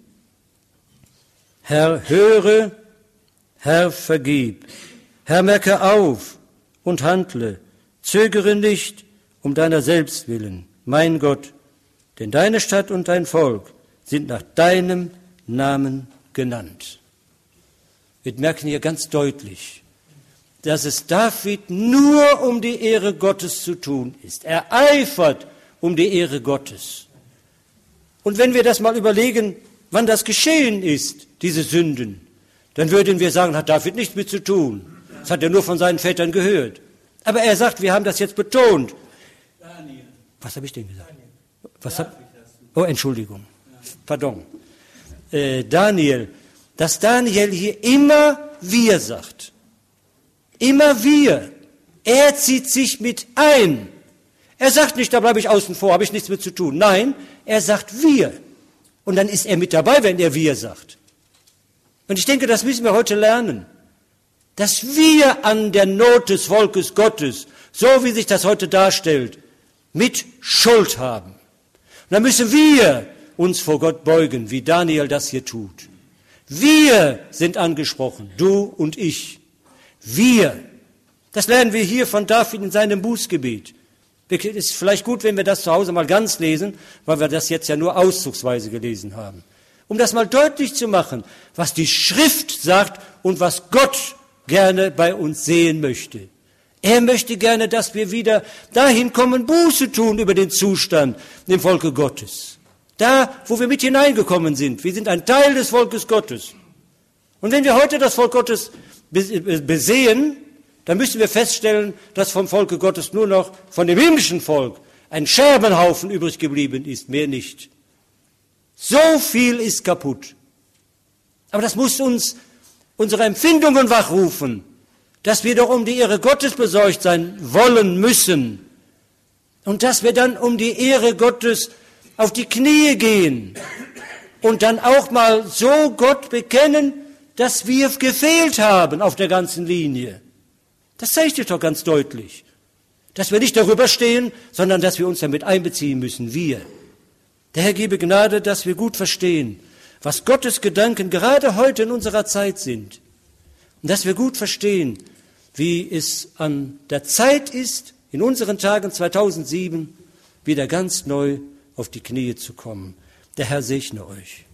Herr, höre, Herr, vergib. Herr, merke auf und handle, zögere nicht um deiner selbst willen, mein Gott, denn deine Stadt und dein Volk sind nach deinem Namen genannt. Wir merken hier ganz deutlich, dass es David nur um die Ehre Gottes zu tun ist. Er eifert um die Ehre Gottes. Und wenn wir das mal überlegen, wann das geschehen ist, diese Sünden, dann würden wir sagen, hat David nichts mit zu tun. Das hat er nur von seinen Vätern gehört. Aber er sagt, wir haben das jetzt betont. Daniel. Was habe ich denn gesagt? Was hab, oh, Entschuldigung. Pardon. Äh, Daniel. Dass Daniel hier immer wir sagt. Immer wir. Er zieht sich mit ein. Er sagt nicht, da bleibe ich außen vor, habe ich nichts mit zu tun. Nein, er sagt wir. Und dann ist er mit dabei, wenn er wir sagt. Und ich denke, das müssen wir heute lernen. Dass wir an der Not des Volkes Gottes, so wie sich das heute darstellt, mit Schuld haben. Und dann müssen wir uns vor Gott beugen, wie Daniel das hier tut. Wir sind angesprochen, du und ich. Wir. Das lernen wir hier von David in seinem Bußgebet. Es ist vielleicht gut, wenn wir das zu Hause mal ganz lesen, weil wir das jetzt ja nur auszugsweise gelesen haben. Um das mal deutlich zu machen, was die Schrift sagt und was Gott gerne bei uns sehen möchte. Er möchte gerne, dass wir wieder dahin kommen, Buße tun über den Zustand im Volke Gottes. Da, wo wir mit hineingekommen sind. Wir sind ein Teil des Volkes Gottes. Und wenn wir heute das Volk Gottes besehen, dann müssen wir feststellen, dass vom Volke Gottes nur noch von dem himmlischen Volk ein Scherbenhaufen übrig geblieben ist, mehr nicht. So viel ist kaputt. Aber das muss uns unsere Empfindungen wachrufen, dass wir doch um die Ehre Gottes besorgt sein wollen müssen und dass wir dann um die Ehre Gottes auf die Knie gehen und dann auch mal so Gott bekennen, dass wir gefehlt haben auf der ganzen Linie. Das zeigt sich doch ganz deutlich, dass wir nicht darüber stehen, sondern dass wir uns damit einbeziehen müssen, wir. Der Herr gebe Gnade, dass wir gut verstehen, was Gottes Gedanken gerade heute in unserer Zeit sind. Und dass wir gut verstehen, wie es an der Zeit ist, in unseren Tagen zweitausendsieben wieder ganz neu auf die Knie zu kommen. Der Herr segne euch.